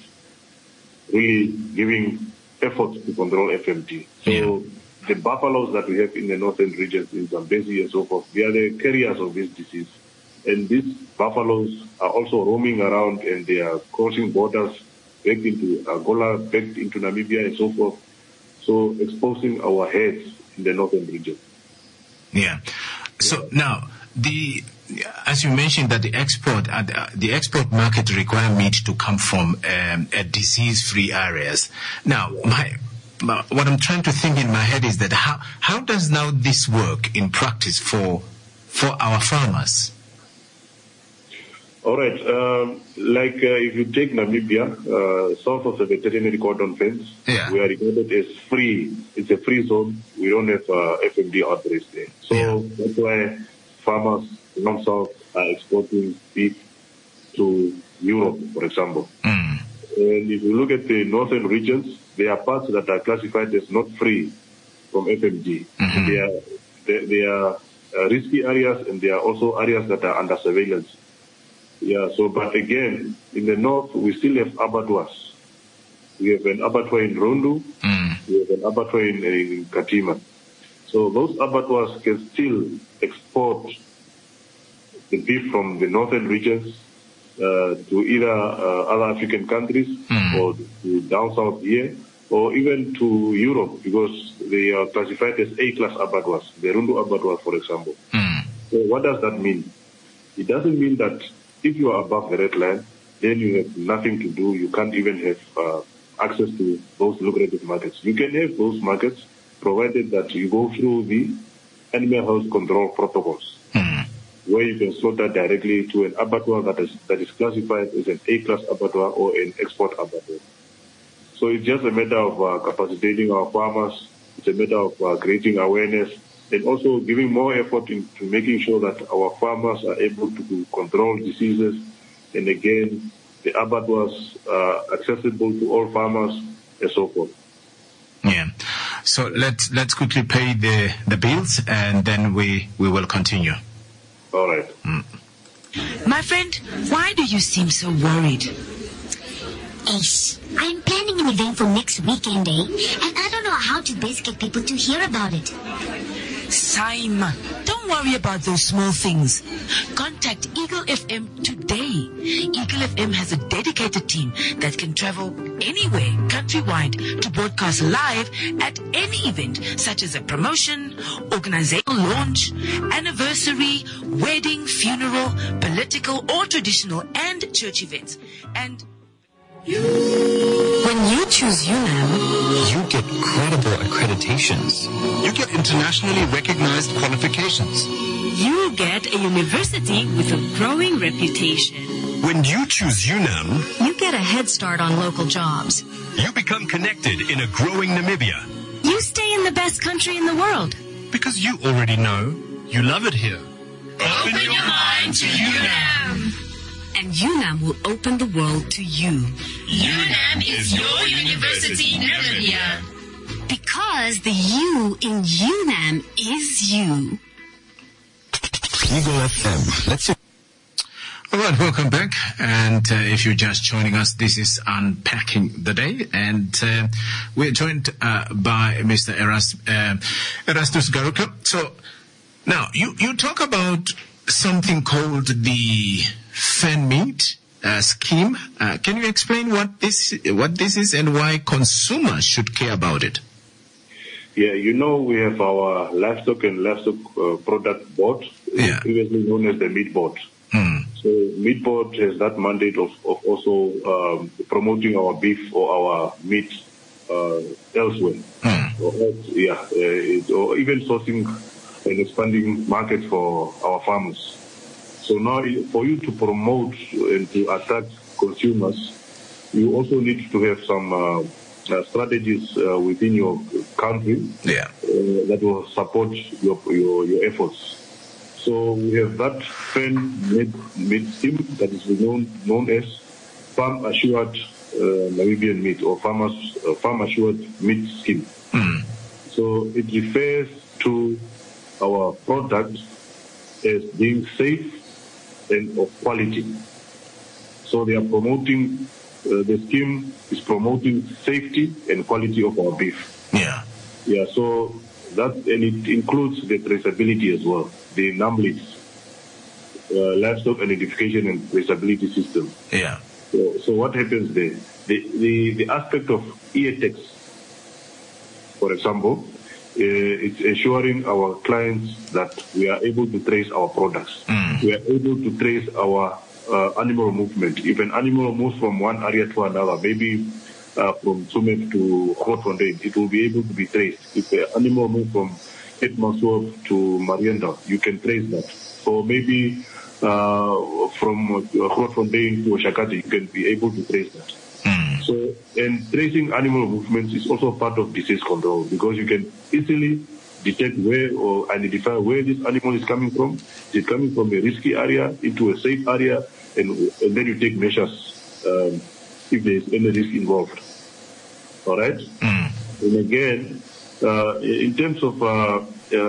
really giving effort to control F M D. So. Yeah. The buffaloes that we have in the northern regions, in Zambezi and so forth, they are the carriers of this disease. And these buffaloes are also roaming around, and they are crossing borders back into Angola, back into Namibia and so forth. So exposing our herds in the northern region. Yeah. So now, the as you mentioned, that the export uh, the export market require meat to come from um, uh, disease-free areas. Now, my, my what I'm trying to think in my head is that how how does now this work in practice for for our farmers? All right. Um, like uh, if you take Namibia, uh, south of the veterinary cordon fence, yeah. we are regarded as free. It's a free zone. We don't have uh, F M D outbreaks there. So yeah. that's why farmers down south are exporting beef to Europe, for example. Mm. And if you look at the northern regions, there are parts that are classified as not free from F M D. Mm-hmm. They are, they, they are uh, risky areas, and there are also areas that are under surveillance. Yeah, so, but again, in the north, we still have abattoirs. We have an abattoir in Rundu, mm. we have an abattoir in, in Katima. So those abattoirs can still export the beef from the northern regions uh, to either uh, other African countries mm. or to down south here, or even to Europe, because they are classified as A-class abattoirs, the Rundu abattoir, for example. Mm. So what does that mean? It doesn't mean that if you are above the red line, then you have nothing to do. You can't even have uh, access to those lucrative markets. You can have those markets provided that you go through the animal health control protocols, mm. where you can slaughter directly to an abattoir that is that is classified as an A-class abattoir or an export abattoir. So it's just a matter of uh, capacitating our farmers. It's a matter of uh, creating awareness, and also giving more effort into making sure that our farmers are able to control diseases, and again, the abattoirs are accessible to all farmers, and so forth. Yeah. So let's let's quickly pay the, the bills, and then we, we will continue. All right. Mm. My friend, why do you seem so worried? Ace, I'm planning an event for next weekend, eh? And I don't know how to best get people to hear about it. Saima, don't worry about those small things. Contact Eagle F M today. Eagle F M has a dedicated team that can travel anywhere countrywide to broadcast live at any event, such as a promotion, organizational launch, anniversary, wedding, funeral, political or traditional, and church events. And when you choose UNAM, you get credible accreditations. You get internationally recognized qualifications. You get a university with a growing reputation. When you choose UNAM, you get a head start on local jobs. You become connected in a growing Namibia. You stay in the best country in the world. Because you already know you love it here. Open your mind to UNAM. And UNAM will open the world to you. UNAM is your university in Namibia. Because the U in UNAM is you. Eagle F M. Let's see. All right, welcome back. And uh, if you're just joining us, this is Unpacking the Day. And uh, we're joined uh, by Mister Erast, uh, Erastus Garuka. So now you, you talk about something called the Fan Meat uh, scheme. Uh, can you explain what this what this is and why consumers should care about it? Yeah, you know, we have our livestock and livestock uh, product board, yeah. previously known as the meat board. Mm. So meat board has that mandate of, of also um, promoting our beef or our meat uh, elsewhere. Mm. Or, yeah, uh, it, or even sourcing and expanding markets for our farmers. So now, for you to promote and to attract consumers, you also need to have some uh, uh, strategies uh, within your country yeah. uh, that will support your, your your efforts. So we have that Fan Meat, meat scheme that is known known as Farm Assured uh, Namibian Meat or Farmers uh, Farm Assured Meat Scheme. Mm. So it refers to our product as being safe and of quality. So they are promoting, uh, the scheme is promoting safety and quality of our beef. Yeah. Yeah, so that, and it includes the traceability as well, the NAMLIS, uh, livestock identification and traceability system. Yeah. So, so what happens there? The, the, the aspect of E A T X, for example, it's ensuring our clients that we are able to trace our products. Mm. We are able to trace our uh, animal movement. If an animal moves from one area to another, maybe uh, from Sumet to Grootfontein, it will be able to be traced. If the animal moves from Etmasov to Marienda, you can trace that. Or maybe uh, from Grootfontein to Oshakati, you can be able to trace that. Mm. So, and tracing animal movements is also part of disease control because you can easily detect where or identify where this animal is coming from. Is it coming from a risky area into a safe area, and, and then you take measures um, if there is any risk involved. All right? Mm. And again, uh, in terms of uh, uh,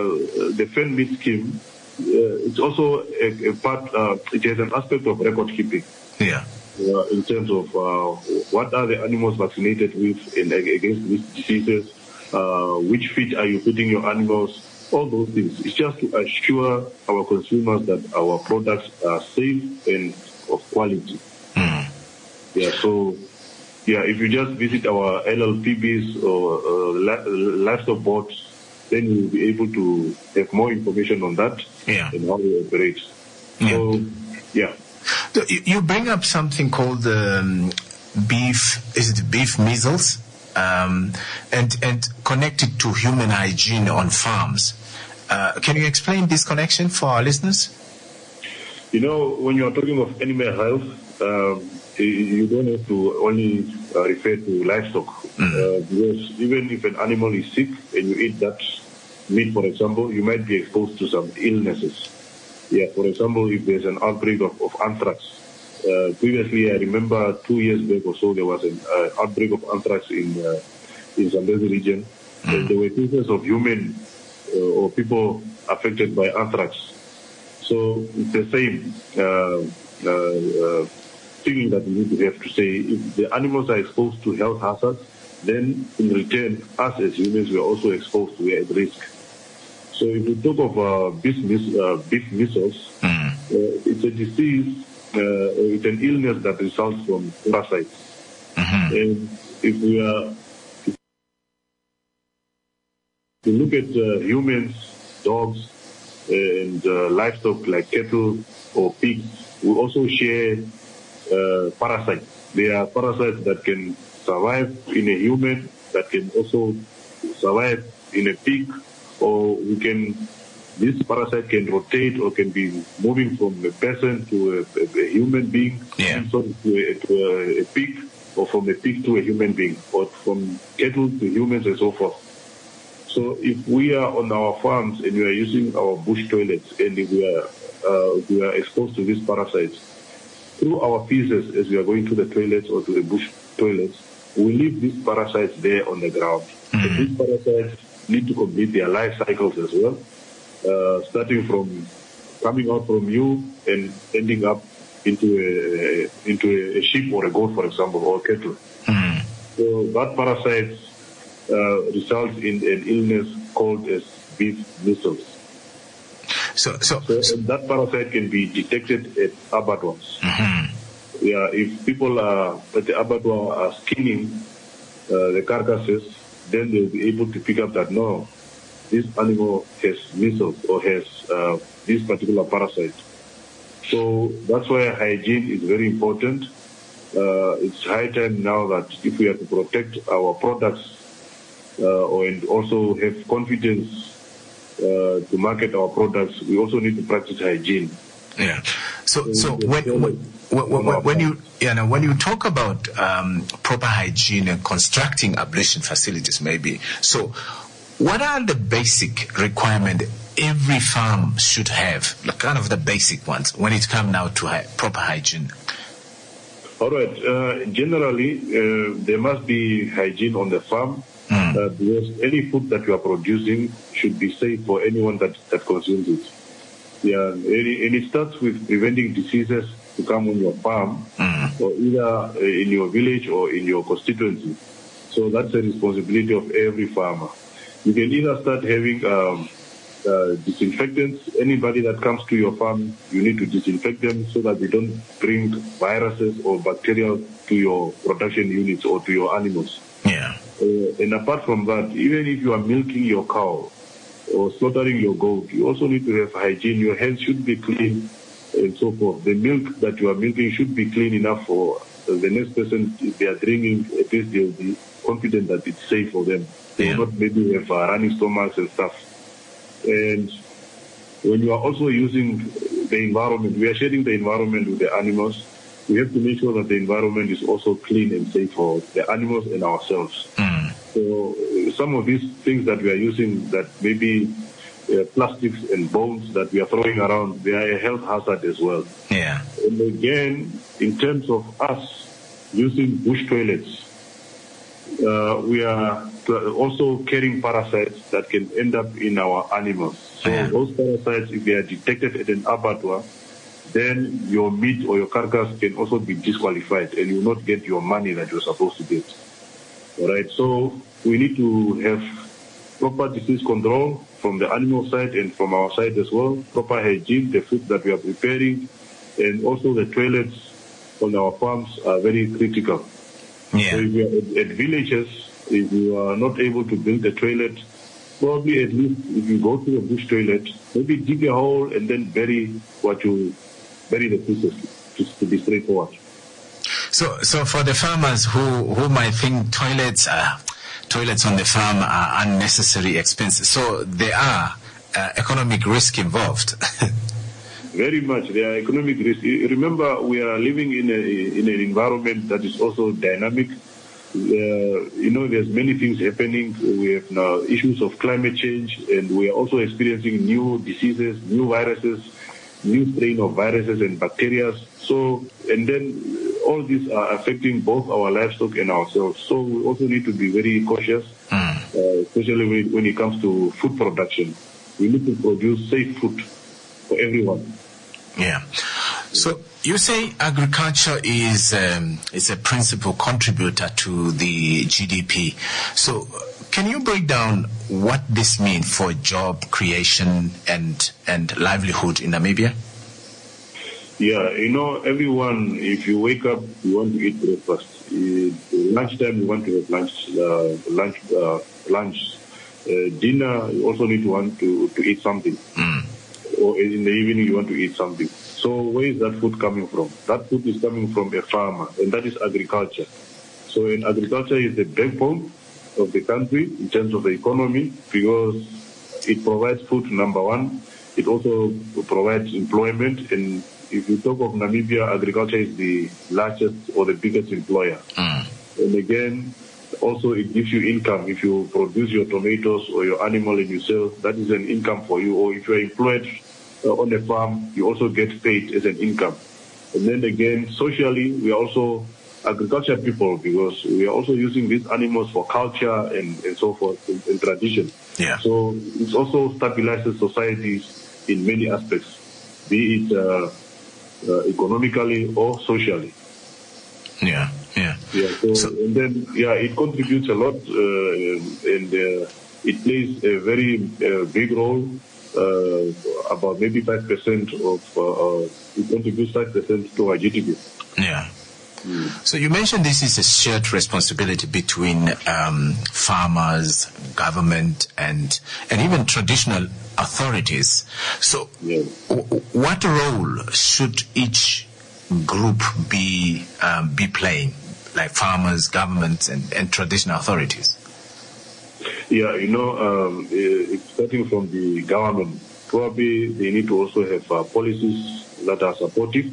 the Fen Meat Scheme, uh, it's also a, a part, uh, it has an aspect of record keeping. Yeah. Uh, in terms of uh, what are the animals vaccinated with and against these diseases, uh, which feed are you putting your animals, all those things. It's just to assure our consumers that our products are safe and of quality. Mm. Yeah, so, yeah, if you just visit our L L P Bs or uh, li- livestock boards, then you'll be able to have more information on that yeah. and how we operate. Yeah. So, yeah. So you bring up something called um, beef, is it beef measles? Um, and, and connected to human hygiene on farms. Uh, can you explain this connection for our listeners? You know, when you are talking of animal health, um, you don't have to only uh, refer to livestock. Mm. Uh, because even if an animal is sick and you eat that meat, for example, you might be exposed to some illnesses. Yeah, for example, if there's an outbreak of, of anthrax. Uh, previously, I remember two years back or so, there was an uh, outbreak of anthrax in uh, in Zambezi region. Mm. And there were cases of human uh, or people affected by anthrax. So it's the same uh, uh, uh, thing that we need to have to say. If the animals are exposed to health hazards, then in return, us as humans, we are also exposed, we are at risk. So if we talk of uh, beef, mis- uh, beef measles, mm. uh, it's a disease, uh, it's an illness that results from parasites. Mm-hmm. And if we are, if we look at uh, humans, dogs, and uh, livestock like cattle or pigs, we also share uh, parasites. There are parasites that can survive in a human, that can also survive in a pig, or we can, this parasite can rotate or can be moving from a person to a, a, a human being, yeah. to, a, to a, a pig, or from a pig to a human being, or from cattle to humans and so forth. So if we are on our farms and we are using our bush toilets and if we are, uh, we are exposed to these parasites, through our feces as we are going to the toilets or to the bush toilets, we leave these parasites there on the ground. Mm-hmm. So these parasites need to complete their life cycles as well, uh, starting from coming out from you and ending up into a into a, a sheep or a goat, for example, or cattle. Mm. So that parasite uh, results in an illness called as beef measles. So, so, so, so that parasite can be detected at abattoirs. Mm-hmm. Yeah, if people are at the abattoir are skinning uh, the carcasses, then they'll be able to pick up that, no, this animal has measles or has uh, this particular parasite. So that's why hygiene is very important. Uh, it's high time now that if we have to protect our products uh, or and also have confidence uh, to market our products, we also need to practice hygiene. Yeah. So, so when, when, when, when you, you know, when you talk about um, proper hygiene and constructing ablution facilities, maybe, so what are the basic requirements every farm should have, like kind of the basic ones, when it comes now to hi- proper hygiene? All right. Uh, generally, uh, there must be hygiene on the farm mm. uh, because any food that you are producing should be safe for anyone that, that consumes it. Yeah, and it starts with preventing diseases to come on your farm, mm. or either in your village or in your constituency. So that's a responsibility of every farmer. You can either start having um, uh, disinfectants. Anybody that comes to your farm, you need to disinfect them so that they don't bring viruses or bacteria to your production units or to your animals. Yeah. Uh, and apart from that, even if you are milking your cow or slaughtering your goat, you also need to have hygiene. Your hands should be clean and so forth. The milk that you are milking should be clean enough for the next person, if they are drinking, at least they will be confident that it's safe for them. They Yeah. will not maybe have uh, running stomachs and stuff. And when you are also using the environment, we are sharing the environment with the animals. We have to make sure that the environment is also clean and safe for the animals and ourselves. So uh, some of these things that we are using, that maybe uh, plastics and bones that we are throwing around, they are a health hazard as well. Yeah. And again, in terms of us using bush toilets, uh, we are also carrying parasites that can end up in our animals. So those parasites, if they are detected at an abattoir, then your meat or your carcass can also be disqualified and you will not get your money that you're supposed to get. All right, so we need to have proper disease control from the animal side and from our side as well, proper hygiene, the food that we are preparing, and also the toilets on our farms are very critical. Yeah. So if you are at, at villages, if you are not able to build a toilet, probably at least if you go to a bush toilet, maybe dig a hole and then bury what you bury the pieces, just to be straightforward. So, so for the farmers who, who might think toilets are, toilets on the farm are unnecessary expenses, so there are uh, economic risk involved. Very much. There are economic risks. Remember, we are living in a in an environment that is also dynamic. Uh, you know, there's many things happening. We have now issues of climate change, and we are also experiencing new diseases, new viruses, new strain of viruses and bacteria. So, and then all these are affecting both our livestock and ourselves. So we also need to be very cautious, uh, especially when, when it comes to food production. We need to produce safe food for everyone. Yeah. So you say agriculture is um, is a principal contributor to the G D P. So can you break down what this means for job creation and and livelihood in Namibia? Yeah, you know, everyone, if you wake up, you want to eat breakfast. Uh, lunchtime, you want to have lunch, uh, lunch, uh, lunch. Uh, dinner, you also need to want to, to eat something. Mm. Or in the evening, you want to eat something. So where is that food coming from? That food is coming from a farmer, and that is agriculture. So in agriculture is the backbone of the country in terms of the economy, because it provides food, number one. It also provides employment, and if you talk of Namibia, agriculture is the largest or the biggest employer. Mm. And again, also it gives you income. If you produce your tomatoes or your animal and you sell, that is an income for you. Or if you are employed uh, on a farm, you also get paid as an income. And then again, socially, we are also agriculture people, because we are also using these animals for culture and, and so forth, and, and tradition. Yeah. So it also stabilizes societies in many aspects, be it uh, uh, economically or socially. Yeah, yeah. Yeah, so, so and then, yeah, it contributes a lot, uh, and uh, it plays a very uh, big role, uh, about maybe five percent of, uh, uh, it contributes five percent to our G D P. Yeah. So you mentioned this is a shared responsibility between um, farmers, government, and and even traditional authorities. So, yeah. w- what role should each group be um, be playing, like farmers, governments, and, and traditional authorities? Yeah, you know, um, uh, starting from the government, probably they need to also have uh, policies that are supportive.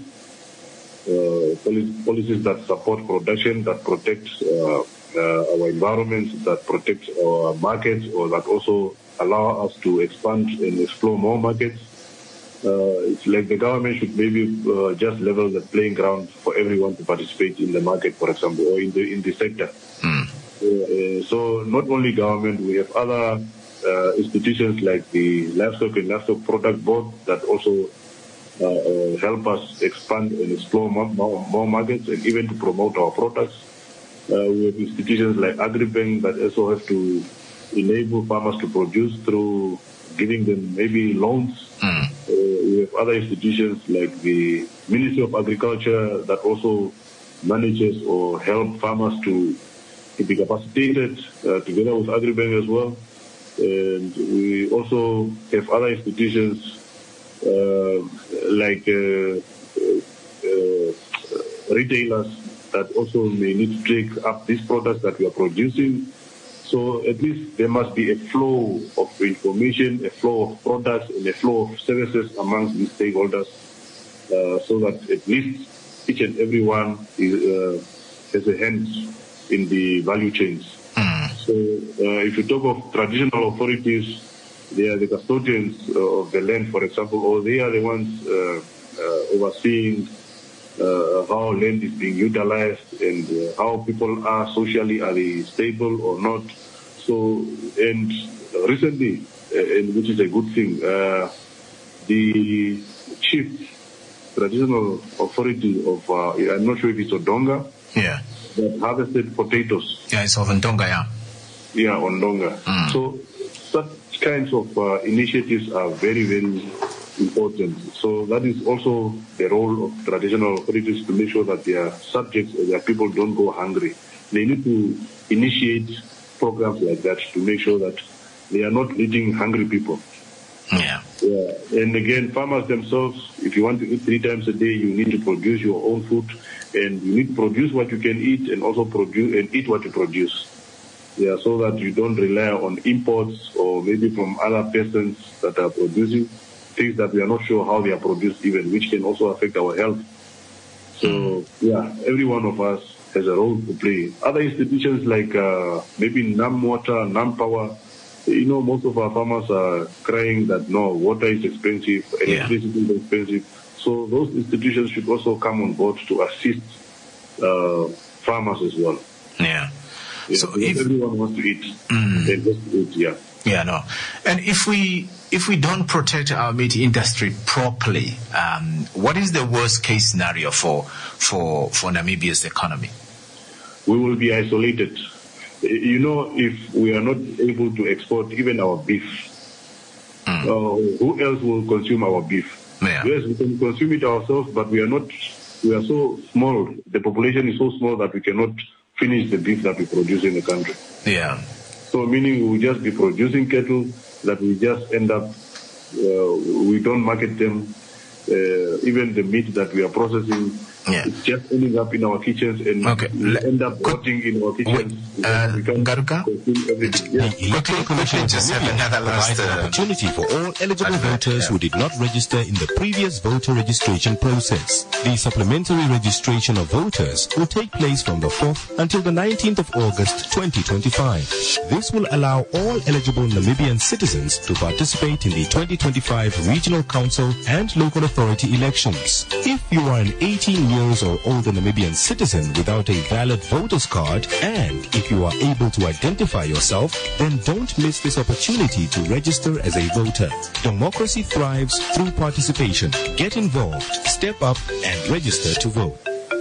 Uh, policies that support production, that protect uh, uh, our environment, that protect our markets, or that also allow us to expand and explore more markets. Uh, it's like the government should maybe uh, just level the playing ground for everyone to participate in the market, for example, or in the in the sector. Mm. Uh, so not only government, we have other uh, institutions like the Livestock and Livestock Product Board that also Uh, uh, help us expand and explore more, more, more markets, and even to promote our products. Uh, we have institutions like Agribank that also have to enable farmers to produce through giving them maybe loans. Mm. Uh, we have other institutions like the Ministry of Agriculture that also manages or help farmers to to be capacitated uh, together with Agribank as well. And we also have other institutions uh, like uh, uh, uh, retailers that also may need to take up these products that we are producing. So at least there must be a flow of information, a flow of products, and a flow of services amongst these stakeholders, uh, so that at least each and every one is, uh, has a hand in the value chains. Mm. So uh, if you talk of traditional authorities, they are the custodians of the land, for example, or they are the ones uh, uh, overseeing uh, how land is being utilized and uh, how people are socially, are they stable or not. So, and recently, uh, and which is a good thing, uh, the chief traditional authority of, uh, I'm not sure if it's Ondonga, yeah, that harvested potatoes. Yeah, it's of Ondonga, yeah. Yeah, Ondonga. Mm. So, such kinds of uh, initiatives are very, very important. So that is also the role of traditional authorities to make sure that their subjects or their people don't go hungry. They need to initiate programs like that to make sure that they are not leading hungry people. Yeah. Yeah. And again, farmers themselves, if you want to eat three times a day, you need to produce your own food, and you need to produce what you can eat and also produce and eat what you produce. Yeah, so that you don't rely on imports or maybe from other persons that are producing things that we are not sure how they are produced even, which can also affect our health. So, yeah, every one of us has a role to play. Other institutions like uh, maybe NAM Water, NAM Power, you know, most of our farmers are crying that, no, water is expensive, electricity yeah. is expensive. So those institutions should also come on board to assist uh, farmers as well. Yeah. Yeah, so if everyone wants to eat, mm, then just eat, yeah. Yeah, no. And if we if we don't protect our meat industry properly, um, what is the worst case scenario for for for Namibia's economy? We will be isolated. You know, if we are not able to export even our beef, mm. uh, who else will consume our beef? Yeah. Yes, we can consume it ourselves, but we are not. We are so small. The population is so small that we cannot finish the beef that we produce in the country. Yeah. So meaning we will just be producing cattle that we just end up, uh, we don't market them. Uh, even the meat that we are processing, yeah. it's just ending up in our kitchens and okay. we end up rotting in our kitchens. Uh, we can't Garuka? Yeah. Okay, Commission just have another last uh, opportunity for all eligible voters who did not register in the previous voter registration process. The supplementary registration of voters will take place from the fourth until the nineteenth of August twenty twenty-five. This will allow all eligible Namibian citizens to participate in the twenty twenty-five Regional Council and Local Authority elections. If you are an eighteen years or older Namibian citizen without a valid voter's card, and if you are able to identify yourself, then don't miss this opportunity to register as a voter. Democracy thrives through participation. Get involved, step up, and register to vote.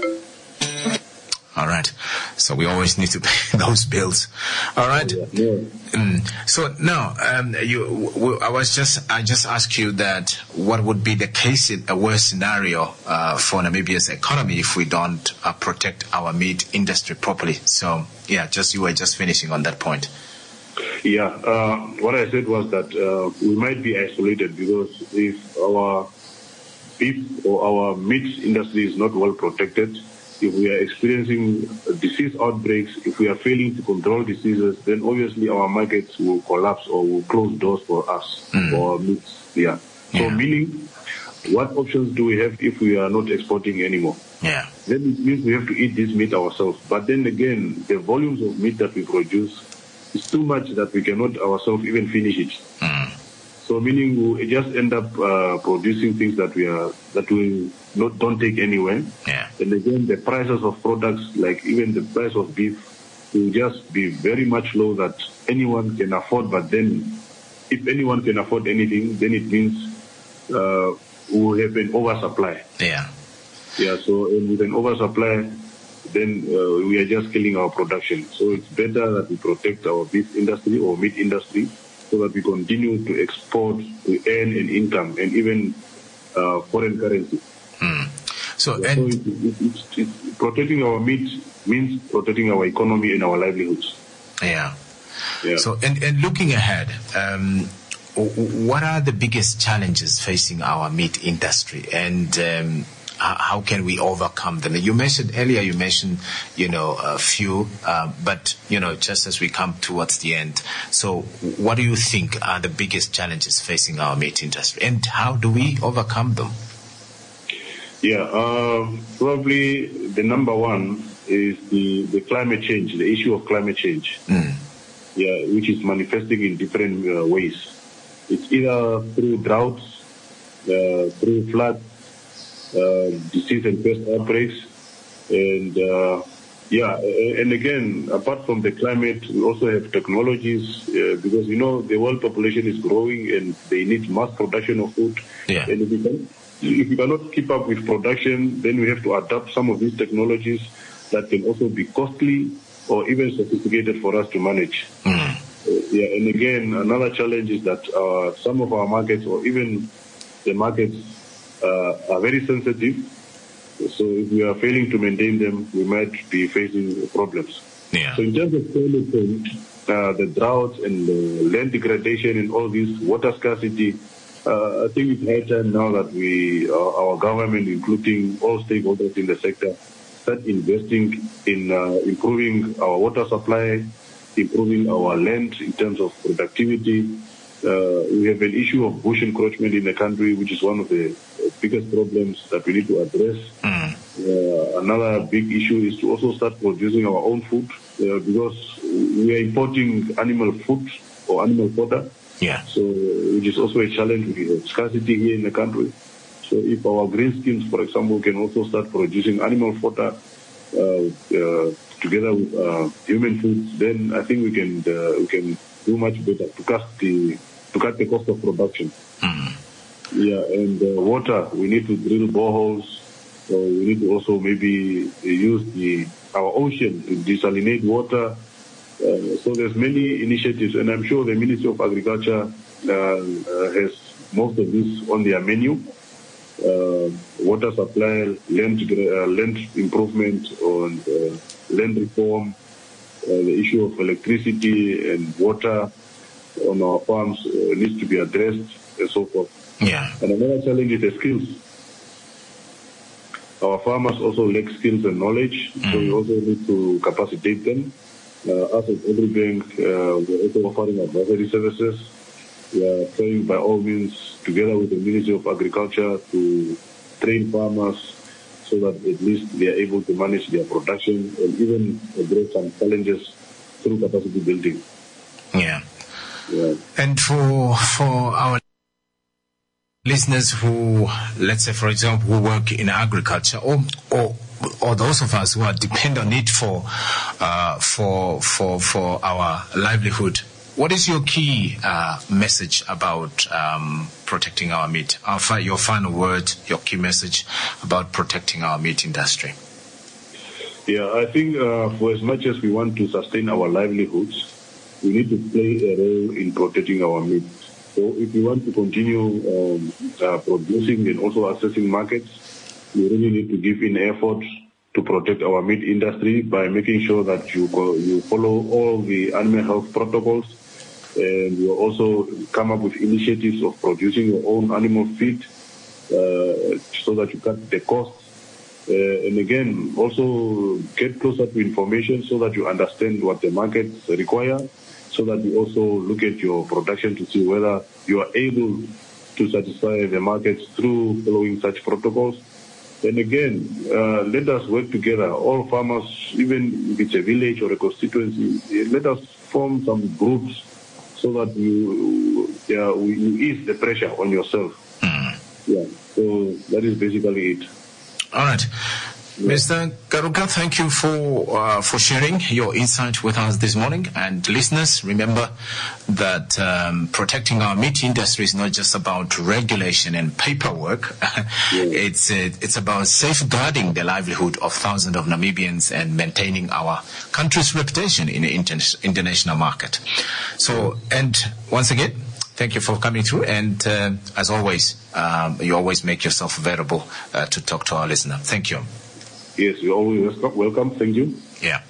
All right. So we always need to pay those bills. All right. Yeah. Mm. So now, um, you, w- I was just, I just asked you that what would be the case, a worst scenario uh, for Namibia's economy if we don't uh, protect our meat industry properly. So yeah, just you were just finishing on that point. Yeah. Uh, what I said was that uh, we might be isolated because if our beef or our meat industry is not well protected, if we are experiencing disease outbreaks, if we are failing to control diseases, then obviously our markets will collapse or will close doors for us, mm. for our meats. Yeah. So yeah. meaning, what options do we have if we are not exporting anymore? Yeah. Then it means we have to eat this meat ourselves. But then again, the volumes of meat that we produce is too much that we cannot ourselves even finish it. Mm. So meaning we just end up uh, producing things that we are that we not don't take anywhere. Yeah. And again, the prices of products, like even the price of beef, will just be very much low that anyone can afford. But then, if anyone can afford anything, then it means uh, we have an oversupply. Yeah. Yeah. So and with an oversupply, then uh, we are just killing our production. So it's better that we protect our beef industry or meat industry, so that we continue to export, to earn an income, and even uh, foreign currency. Mm. So, yeah, and so it, it, it, it, protecting our meat means protecting our economy and our livelihoods. Yeah. Yeah. So, and, and looking ahead, um, what are the biggest challenges facing our meat industry, and um, how can we overcome them? You mentioned earlier, you mentioned, you know, a few, uh, but, you know, just as we come towards the end. So what do you think are the biggest challenges facing our meat industry, and how do we overcome them? Yeah, uh, probably the number one is the, the climate change, the issue of climate change. Mm. Yeah, which is manifesting in different uh, ways. It's either through droughts, uh, through floods, uh, disease and pest outbreaks, and uh, yeah, and again, apart from the climate, we also have technologies uh, because you know the world population is growing and they need mass production of food. Yeah. And if we can, if we cannot keep up with production, then we have to adapt some of these technologies that can also be costly or even sophisticated for us to manage. Mm. Uh, yeah, and again, another challenge is that uh, some of our markets, or even the markets, uh, are very sensitive. So if we are failing to maintain them, we might be facing problems. Yeah. So in terms of climate change, uh, the drought and the land degradation and all this water scarcity, uh, I think it's high time now that we, uh, our government, including all stakeholders in the sector, start investing in uh, improving our water supply, improving our land in terms of productivity. Uh, we have an issue of bush encroachment in the country, which is one of the biggest problems that we need to address. Mm. Uh, another big issue is to also start producing our own food uh, because we are importing animal food or animal fodder. Yeah. So, which is also a challenge. We have scarcity here in the country. So if our green schemes, for example, can also start producing animal fodder uh, uh, together with uh, human foods, then I think we can uh, we can do much better to cut the to cut the cost of production. Mm. Yeah, and uh, water, we need to drill boreholes. So we need to also maybe use the our ocean to desalinate water. Uh, so there's many initiatives, and I'm sure the Ministry of Agriculture uh, uh, has most of this on their menu. Uh, water supply, land uh, land improvement, and uh, land reform, uh, the issue of electricity and water on our farms uh, needs to be addressed, and so forth. Yeah. And another challenge is the skills. Our farmers also lack skills and knowledge, mm. so we also need to capacitate them. Uh, us at Agribank, uh, we're also offering advisory services. We are trying by all means, together with the Ministry of Agriculture, to train farmers so that at least they are able to manage their production and even address some challenges through capacity building. Yeah. Yeah. And for for our listeners who, let's say, for example, who work in agriculture, or or or those of us who are depend on it for uh, for for for our livelihood, what is your key uh, message about um, protecting our meat? Our fi- your final word, your key message about protecting our meat industry? Yeah, I think uh, for as much as we want to sustain our livelihoods, we need to play a role in protecting our meat. So if we want to continue um, uh, producing and also accessing markets, we really need to give in effort to protect our meat industry by making sure that you go, you follow all the animal health protocols, and you also come up with initiatives of producing your own animal feed uh, so that you cut the costs. Uh, and again, also get closer to information so that you understand what the markets require, so that you also look at your production to see whether you are able to satisfy the markets through following such protocols. And again, uh, let us work together, all farmers, even if it's a village or a constituency, let us form some groups so that you, yeah, you ease the pressure on yourself. Mm. Yeah, so that is basically it. All right. Mister Karuka, thank you for uh, for sharing your insight with us this morning. And listeners, remember that um, protecting our meat industry is not just about regulation and paperwork. Yeah. It's uh, it's about safeguarding the livelihood of thousands of Namibians and maintaining our country's reputation in the inter- international market. So, and once again, Thank you for coming through. And uh, as always, um, you always make yourself available uh, to talk to our listener. Thank you. Yes, you're always welcome. Thank you. Yeah.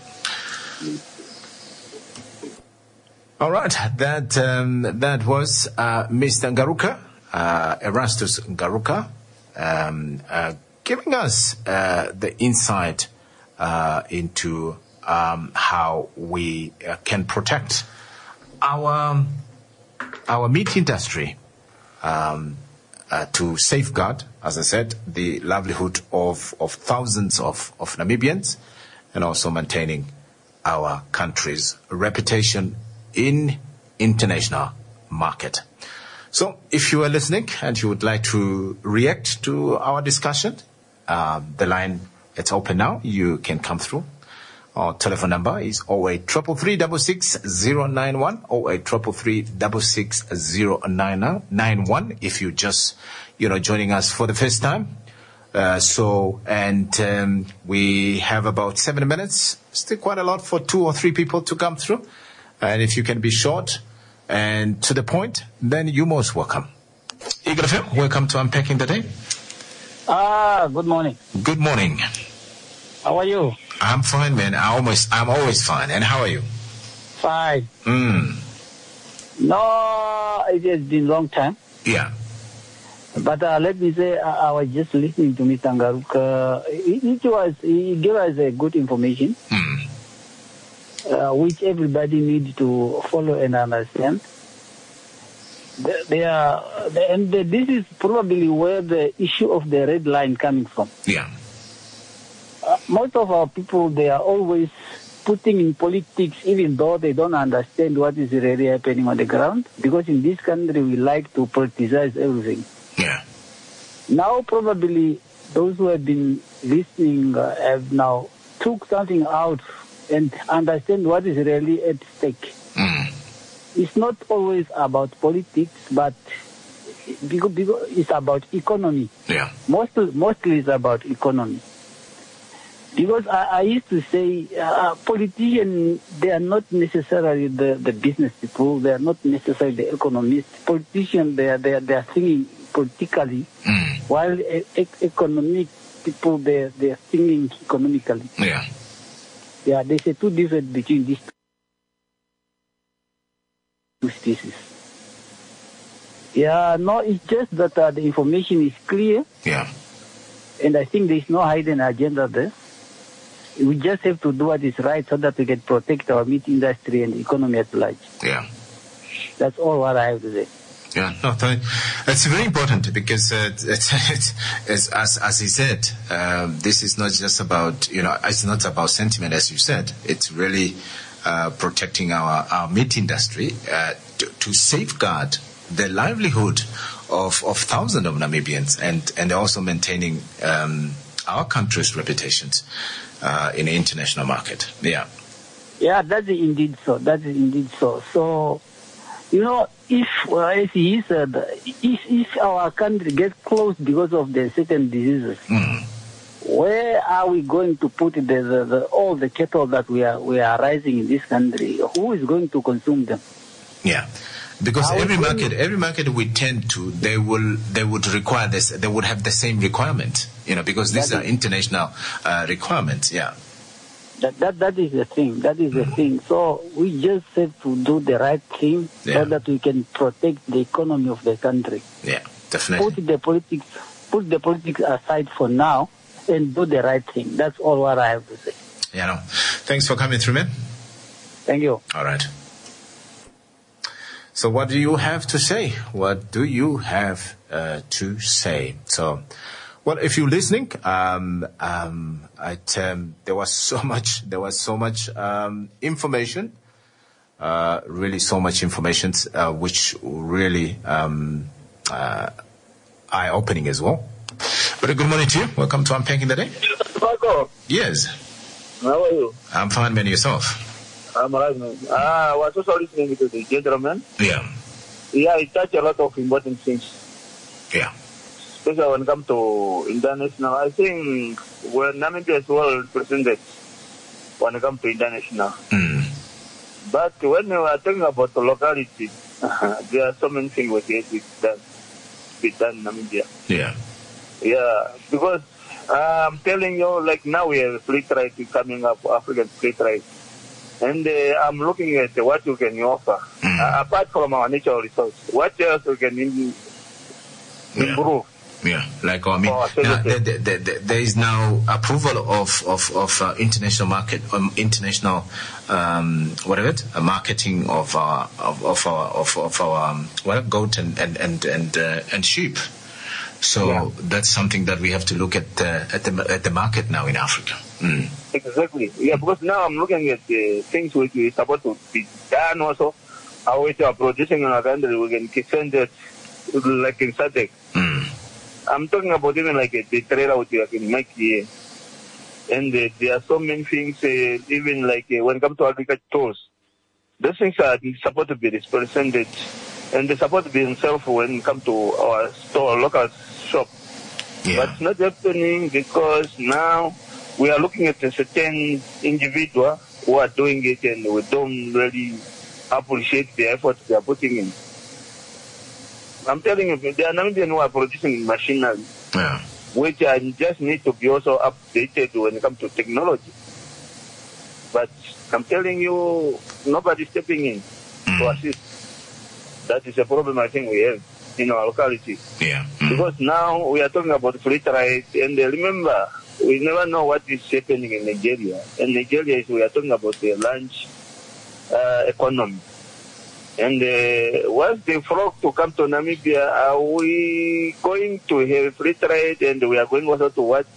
All right. That um, that was uh, Mister Ngaruka, uh, Erastus Ngaruka, um, uh, giving us uh, the insight uh, into um, how we uh, can protect our our meat industry um, uh, to safeguard, as I said, the livelihood of, of thousands of, of Namibians, and also maintaining our country's reputation in international market. So if you are listening and you would like to react to our discussion, uh, the line, it's open now. You can come through. Our telephone number is oh eight three three three six six zero nine one, oh eight three three three six six zero nine one if you're just, you know, joining us for the first time. Uh, so, and um, we have about seven minutes, still quite a lot for two or three people to come through. And if you can be short and to the point, then you're most welcome. Eagle F M, welcome to Unpacking the Day. Ah, good morning. Good morning. How are you? I'm fine, man. I almost, I'm always fine. And how are you? Fine. Mm. No, it has been a long time. Yeah. But uh, let me say, I, I was just listening to Mister Ngaruka. It, it was, he gave us a good information, mm. uh, which everybody needs to follow and understand. They, they are, they, and the, this is probably where the issue of the red line coming from. Yeah. Uh, most of our people, they are always putting in politics, even though they don't understand what is really happening on the ground. Because in this country, we like to politicize everything. Yeah. Now, probably those who have been listening uh, have now took something out and understand what is really at stake. Mm. It's not always about politics, but because, because it's about economy. Yeah. Mostly, mostly it's about economy. Because I, I used to say, uh, politicians, they are not necessarily the, the business people, they are not necessarily the economists. Politicians, they are, they are, they are thinking politically, mm. while e- e- economic people, they, they are thinking economically. Yeah. Yeah, there's a two difference between these two species. Yeah, no, it's just that uh, the information is clear. Yeah. And I think there's no hidden agenda there. We just have to do what is right so that we can protect our meat industry and the economy at large. Yeah. That's all what I have to say. Yeah, no, th- it's very important because uh, it's, it's, it's, as as he said, um, this is not just about, you know, it's not about sentiment, as you said. It's really uh, protecting our, our meat industry uh, to, to safeguard the livelihood of, of thousands of Namibians and, and also maintaining um, our country's reputations uh, in the international market. Yeah. Yeah, that's indeed so. That's indeed so. So, you know, if, well, as he said, if, if our country gets closed because of the certain diseases, mm. where are we going to put the, the, the, all the cattle that we are we are raising in this country? Who is going to consume them? Yeah. Because Are every we market, every market we tend to, they will, they would require this, they would have the same requirement, you know, because these That are is- international uh, requirements. Yeah. That, that that is the thing. That is the thing. So we just have to do the right thing Yeah. so that we can protect the economy of the country. Yeah, definitely. Put the politics, put the politics aside for now, and do the right thing. That's all what I have to say. Yeah, no. Thanks for coming through, man. Thank you. All right. So what do you have to say? What do you have uh, to say? So, well, if you're listening, um, um, it, um, there was so much, there was so much um, information, uh, really so much information, uh, which really um, uh, eye-opening as well. But good morning to you. Welcome to Unpacking the Day. Marco, Yes, how are you? I'm fine, man. Yourself? I'm alright, man. Ah, I was also listening to the gentleman. Yeah, Yeah, it touched a lot of important things. yeah, Especially when it comes to international. I think when Namibia is well represented when it comes to international. Mm. But when we are talking about the locality, Uh-huh. There are so many things we get with done, with done in Namibia. Yeah. Yeah, because uh, I'm telling you, like now we have free trade coming up, African free trade. And uh, I'm looking at what you can offer. Mm. Uh, apart from our natural resource, what else we can in, improve? Yeah, like I mean, now, there, there, there, there is now approval of of of uh, international market, um, international um, whatever it, uh, marketing of our of, of our of, of our um, well, goat and and and and, uh, and sheep. So Yeah. that's something that we have to look at uh, at the at the market now in Africa. Mm. Exactly. Yeah, because now I'm looking at uh, things which is supposed to be done also. How we are producing in our country, we can send it like in SADC. Mm. I'm talking about even like a, the trailer which you can make here. And uh, there are so many things, uh, even like uh, when it comes to agriculture tools, those things are supposed to be represented and they're supposed to be themselves when it comes to our store, local shop. Yeah. But it's not happening because now we are looking at a certain individual who are doing it and we don't really appreciate the effort they are putting in. I'm telling you, there are Namibians who are producing machinery, Yeah. which uh, just need to be also updated when it comes to technology. But I'm telling you, nobody's stepping in to assist. That is a problem I think we have in our locality. Yeah. Because now we are talking about free trade, and uh, remember, we never know what is happening in Nigeria. And Nigeria is, we are talking about the large uh, economy. And uh, once they flock to come to Namibia, are we going to have free trade, and we are going also to what?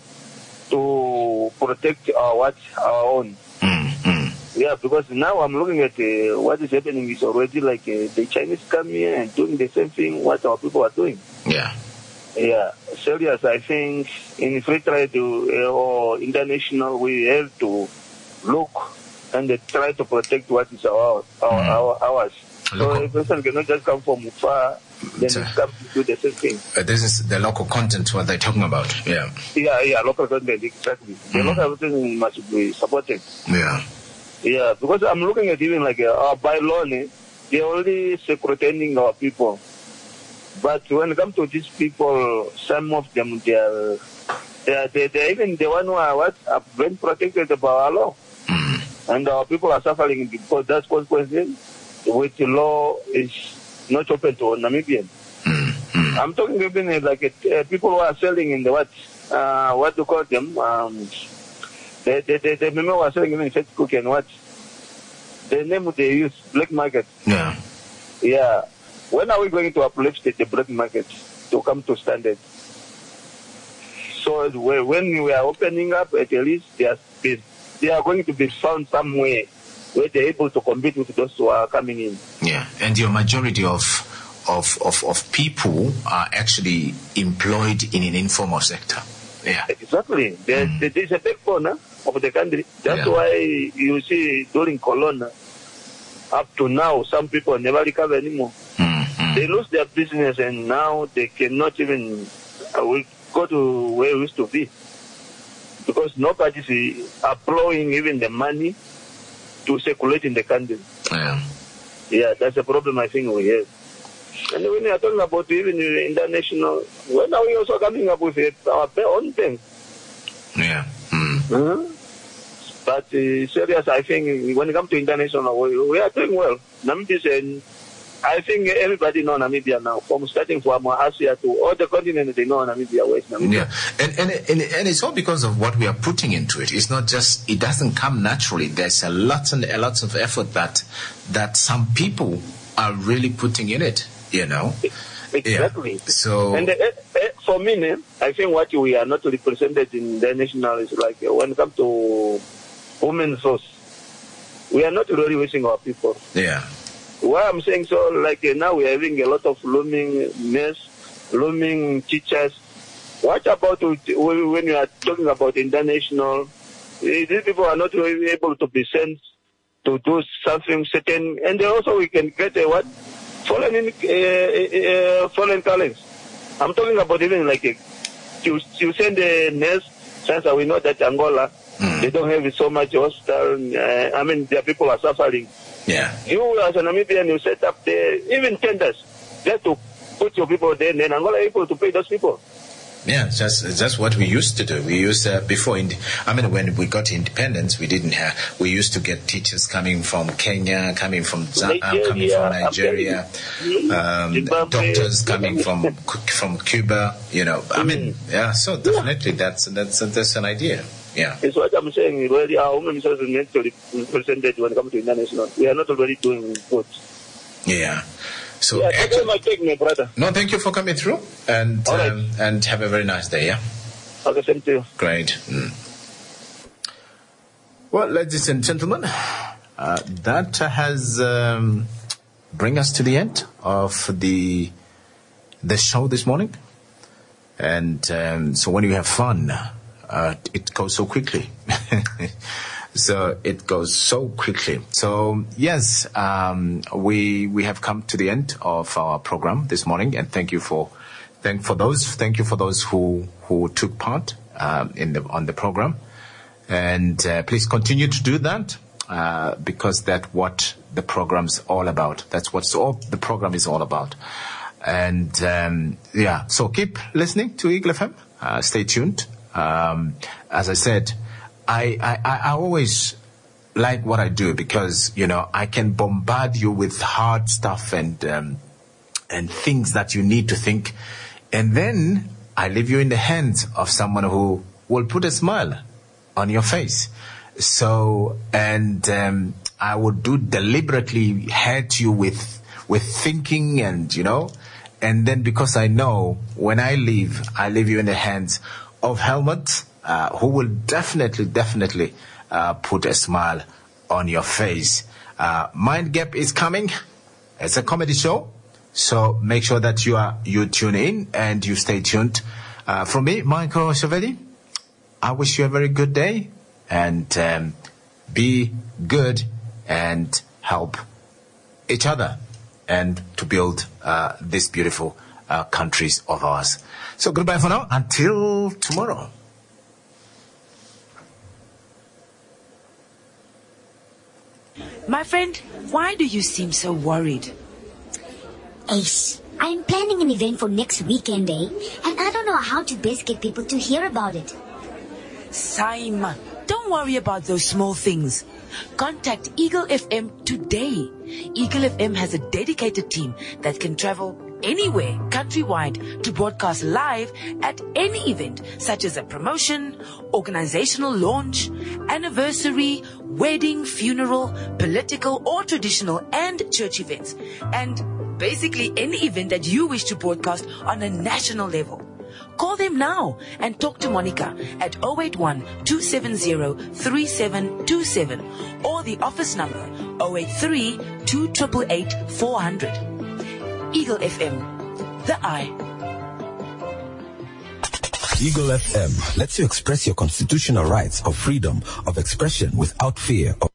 To protect our what? Our own. Yeah, because now I'm looking at uh, what is happening is already like uh, the Chinese come here and doing the same thing what our people are doing. Yeah. Yeah, serious. I think in free trade uh, or international, we have to look and uh, try to protect what is our our, mm. our ours. So a person cannot just come from far, then come to do the same thing. Uh, this is the local content what they're talking about. Yeah. Yeah, yeah, local content, exactly. The Mm. local content must be supported. Yeah. Yeah, because I'm looking at even like uh, our bylaw, eh, they're only secretary our people. But when it comes to these people, some of them, they are, they are, they, they're even the one who are what, have been protected by our law. And our people are suffering because that's consequences which the law is not open to Namibian. I'm talking even uh, like uh, people who are selling in the what, uh, what do you call them? Um, They, they, they, they remember was selling even fat cookie and what? The name they use, black market. Yeah. Yeah. When are we going to uplift the, the black market to come to standard? So when we are opening up, at least they are, they are going to be found somewhere where they're able to compete with those who are coming in. Yeah. And your majority of of of, of people are actually employed in an informal sector. Yeah. Exactly. There, mm. there is a backbone huh, of the country. That's Yeah. why you see during Corona, up to now, some people never recover anymore. Mm-hmm. They lose their business and now they cannot even uh, will go to where we used to be. Because nobody's uh, employing even the money to circulate in the country. Yeah. Yeah, that's a problem I think we have. And when we are talking about even the international, when are we also coming up with it, our own thing? Yeah. Uh-huh. But uh, serious, I think when it comes to international, we, we are doing well. Namibia, and I think everybody know Namibia now, from starting from Asia to all the continents, they know Namibia, West Namibia. Yeah, and, and and and it's all because of what we are putting into it. It's not just, it doesn't come naturally. There's a lot and a lot of effort that that some people are really putting in it. You know. Exactly. Yeah. So. And uh, uh, for me, eh, I think what we are not represented in the national is like uh, when it comes to women's source, we are not really wasting our people. Yeah. Why I'm saying so, like uh, now we are having a lot of looming nurse, looming teachers. What about when you are talking about international? These people are not really able to be sent to do something certain, and also we can get a what? Foreign, uh, uh, foreign talents. I'm talking about even like a, to, to send a nurse, since we know that Angola, mm. they don't have so much hospital. Uh, I mean, their people are suffering. Yeah. You as a Namibian, you set up there, even tenders, just to put your people there, and then Angola able to pay those people. Yeah, that's that's what we used to do. We used uh, before. In, I mean, when we got independence, we didn't have. We used to get teachers coming from Kenya, coming from Nigeria, uh, coming from Nigeria, um, doctors coming from from Cuba. You know, I mean, yeah. So definitely, that's that's that's an idea. Yeah. It's what I'm saying. Really, our women resources naturally percentage when it comes to international, we are not already doing good. Yeah. So yeah, that's my take, my brother. No, thank you for coming through, and right. um, and have a very nice day. Yeah. Okay, same to you. Great. Mm. Well, ladies and gentlemen, uh, that has um, bring us to the end of the the show this morning, and um, so when you have fun, uh, it goes so quickly. So it goes so quickly. So yes, um, we we have come to the end of our program this morning, and thank you for thank for those thank you for those who who took part um, in the on the program, and uh, please continue to do that uh, because that's what the program's all about. That's what all the program is all about. And um, yeah, so keep listening to Eagle F M. Uh, stay tuned. Um, as I said. I, I, I always like what I do because, you know, I can bombard you with hard stuff and um, and things that you need to think. And then I leave you in the hands of someone who will put a smile on your face. So, and um, I would do deliberately hurt you with with thinking and, you know, and then because I know when I leave, I leave you in the hands of Helmut, Uh, who will definitely, definitely uh, put a smile on your face. Uh, Mind Gap is coming. It's a comedy show. So make sure that you are you tune in and you stay tuned. Uh, from me, Michael Chavelli, I wish you a very good day. And um, be good and help each other and to build uh, these beautiful uh, countries of ours. So goodbye for now. Until tomorrow. My friend, why do you seem so worried? Ace, I'm planning an event for next weekend, eh? And I don't know how to best get people to hear about it. Saima, don't worry about those small things. Contact Eagle F M today. Eagle F M has a dedicated team that can travel anywhere countrywide to broadcast live at any event, such as a promotion, organizational launch, anniversary, wedding, funeral, political or traditional and church events, and basically any event that you wish to broadcast on a national level. Call them now and talk to Monica at zero eight one, two seven zero, three seven two seven or the office number zero eight three, two eight eight, four hundred. Eagle F M, the eye. Eagle F M lets you express your constitutional rights of freedom of expression without fear of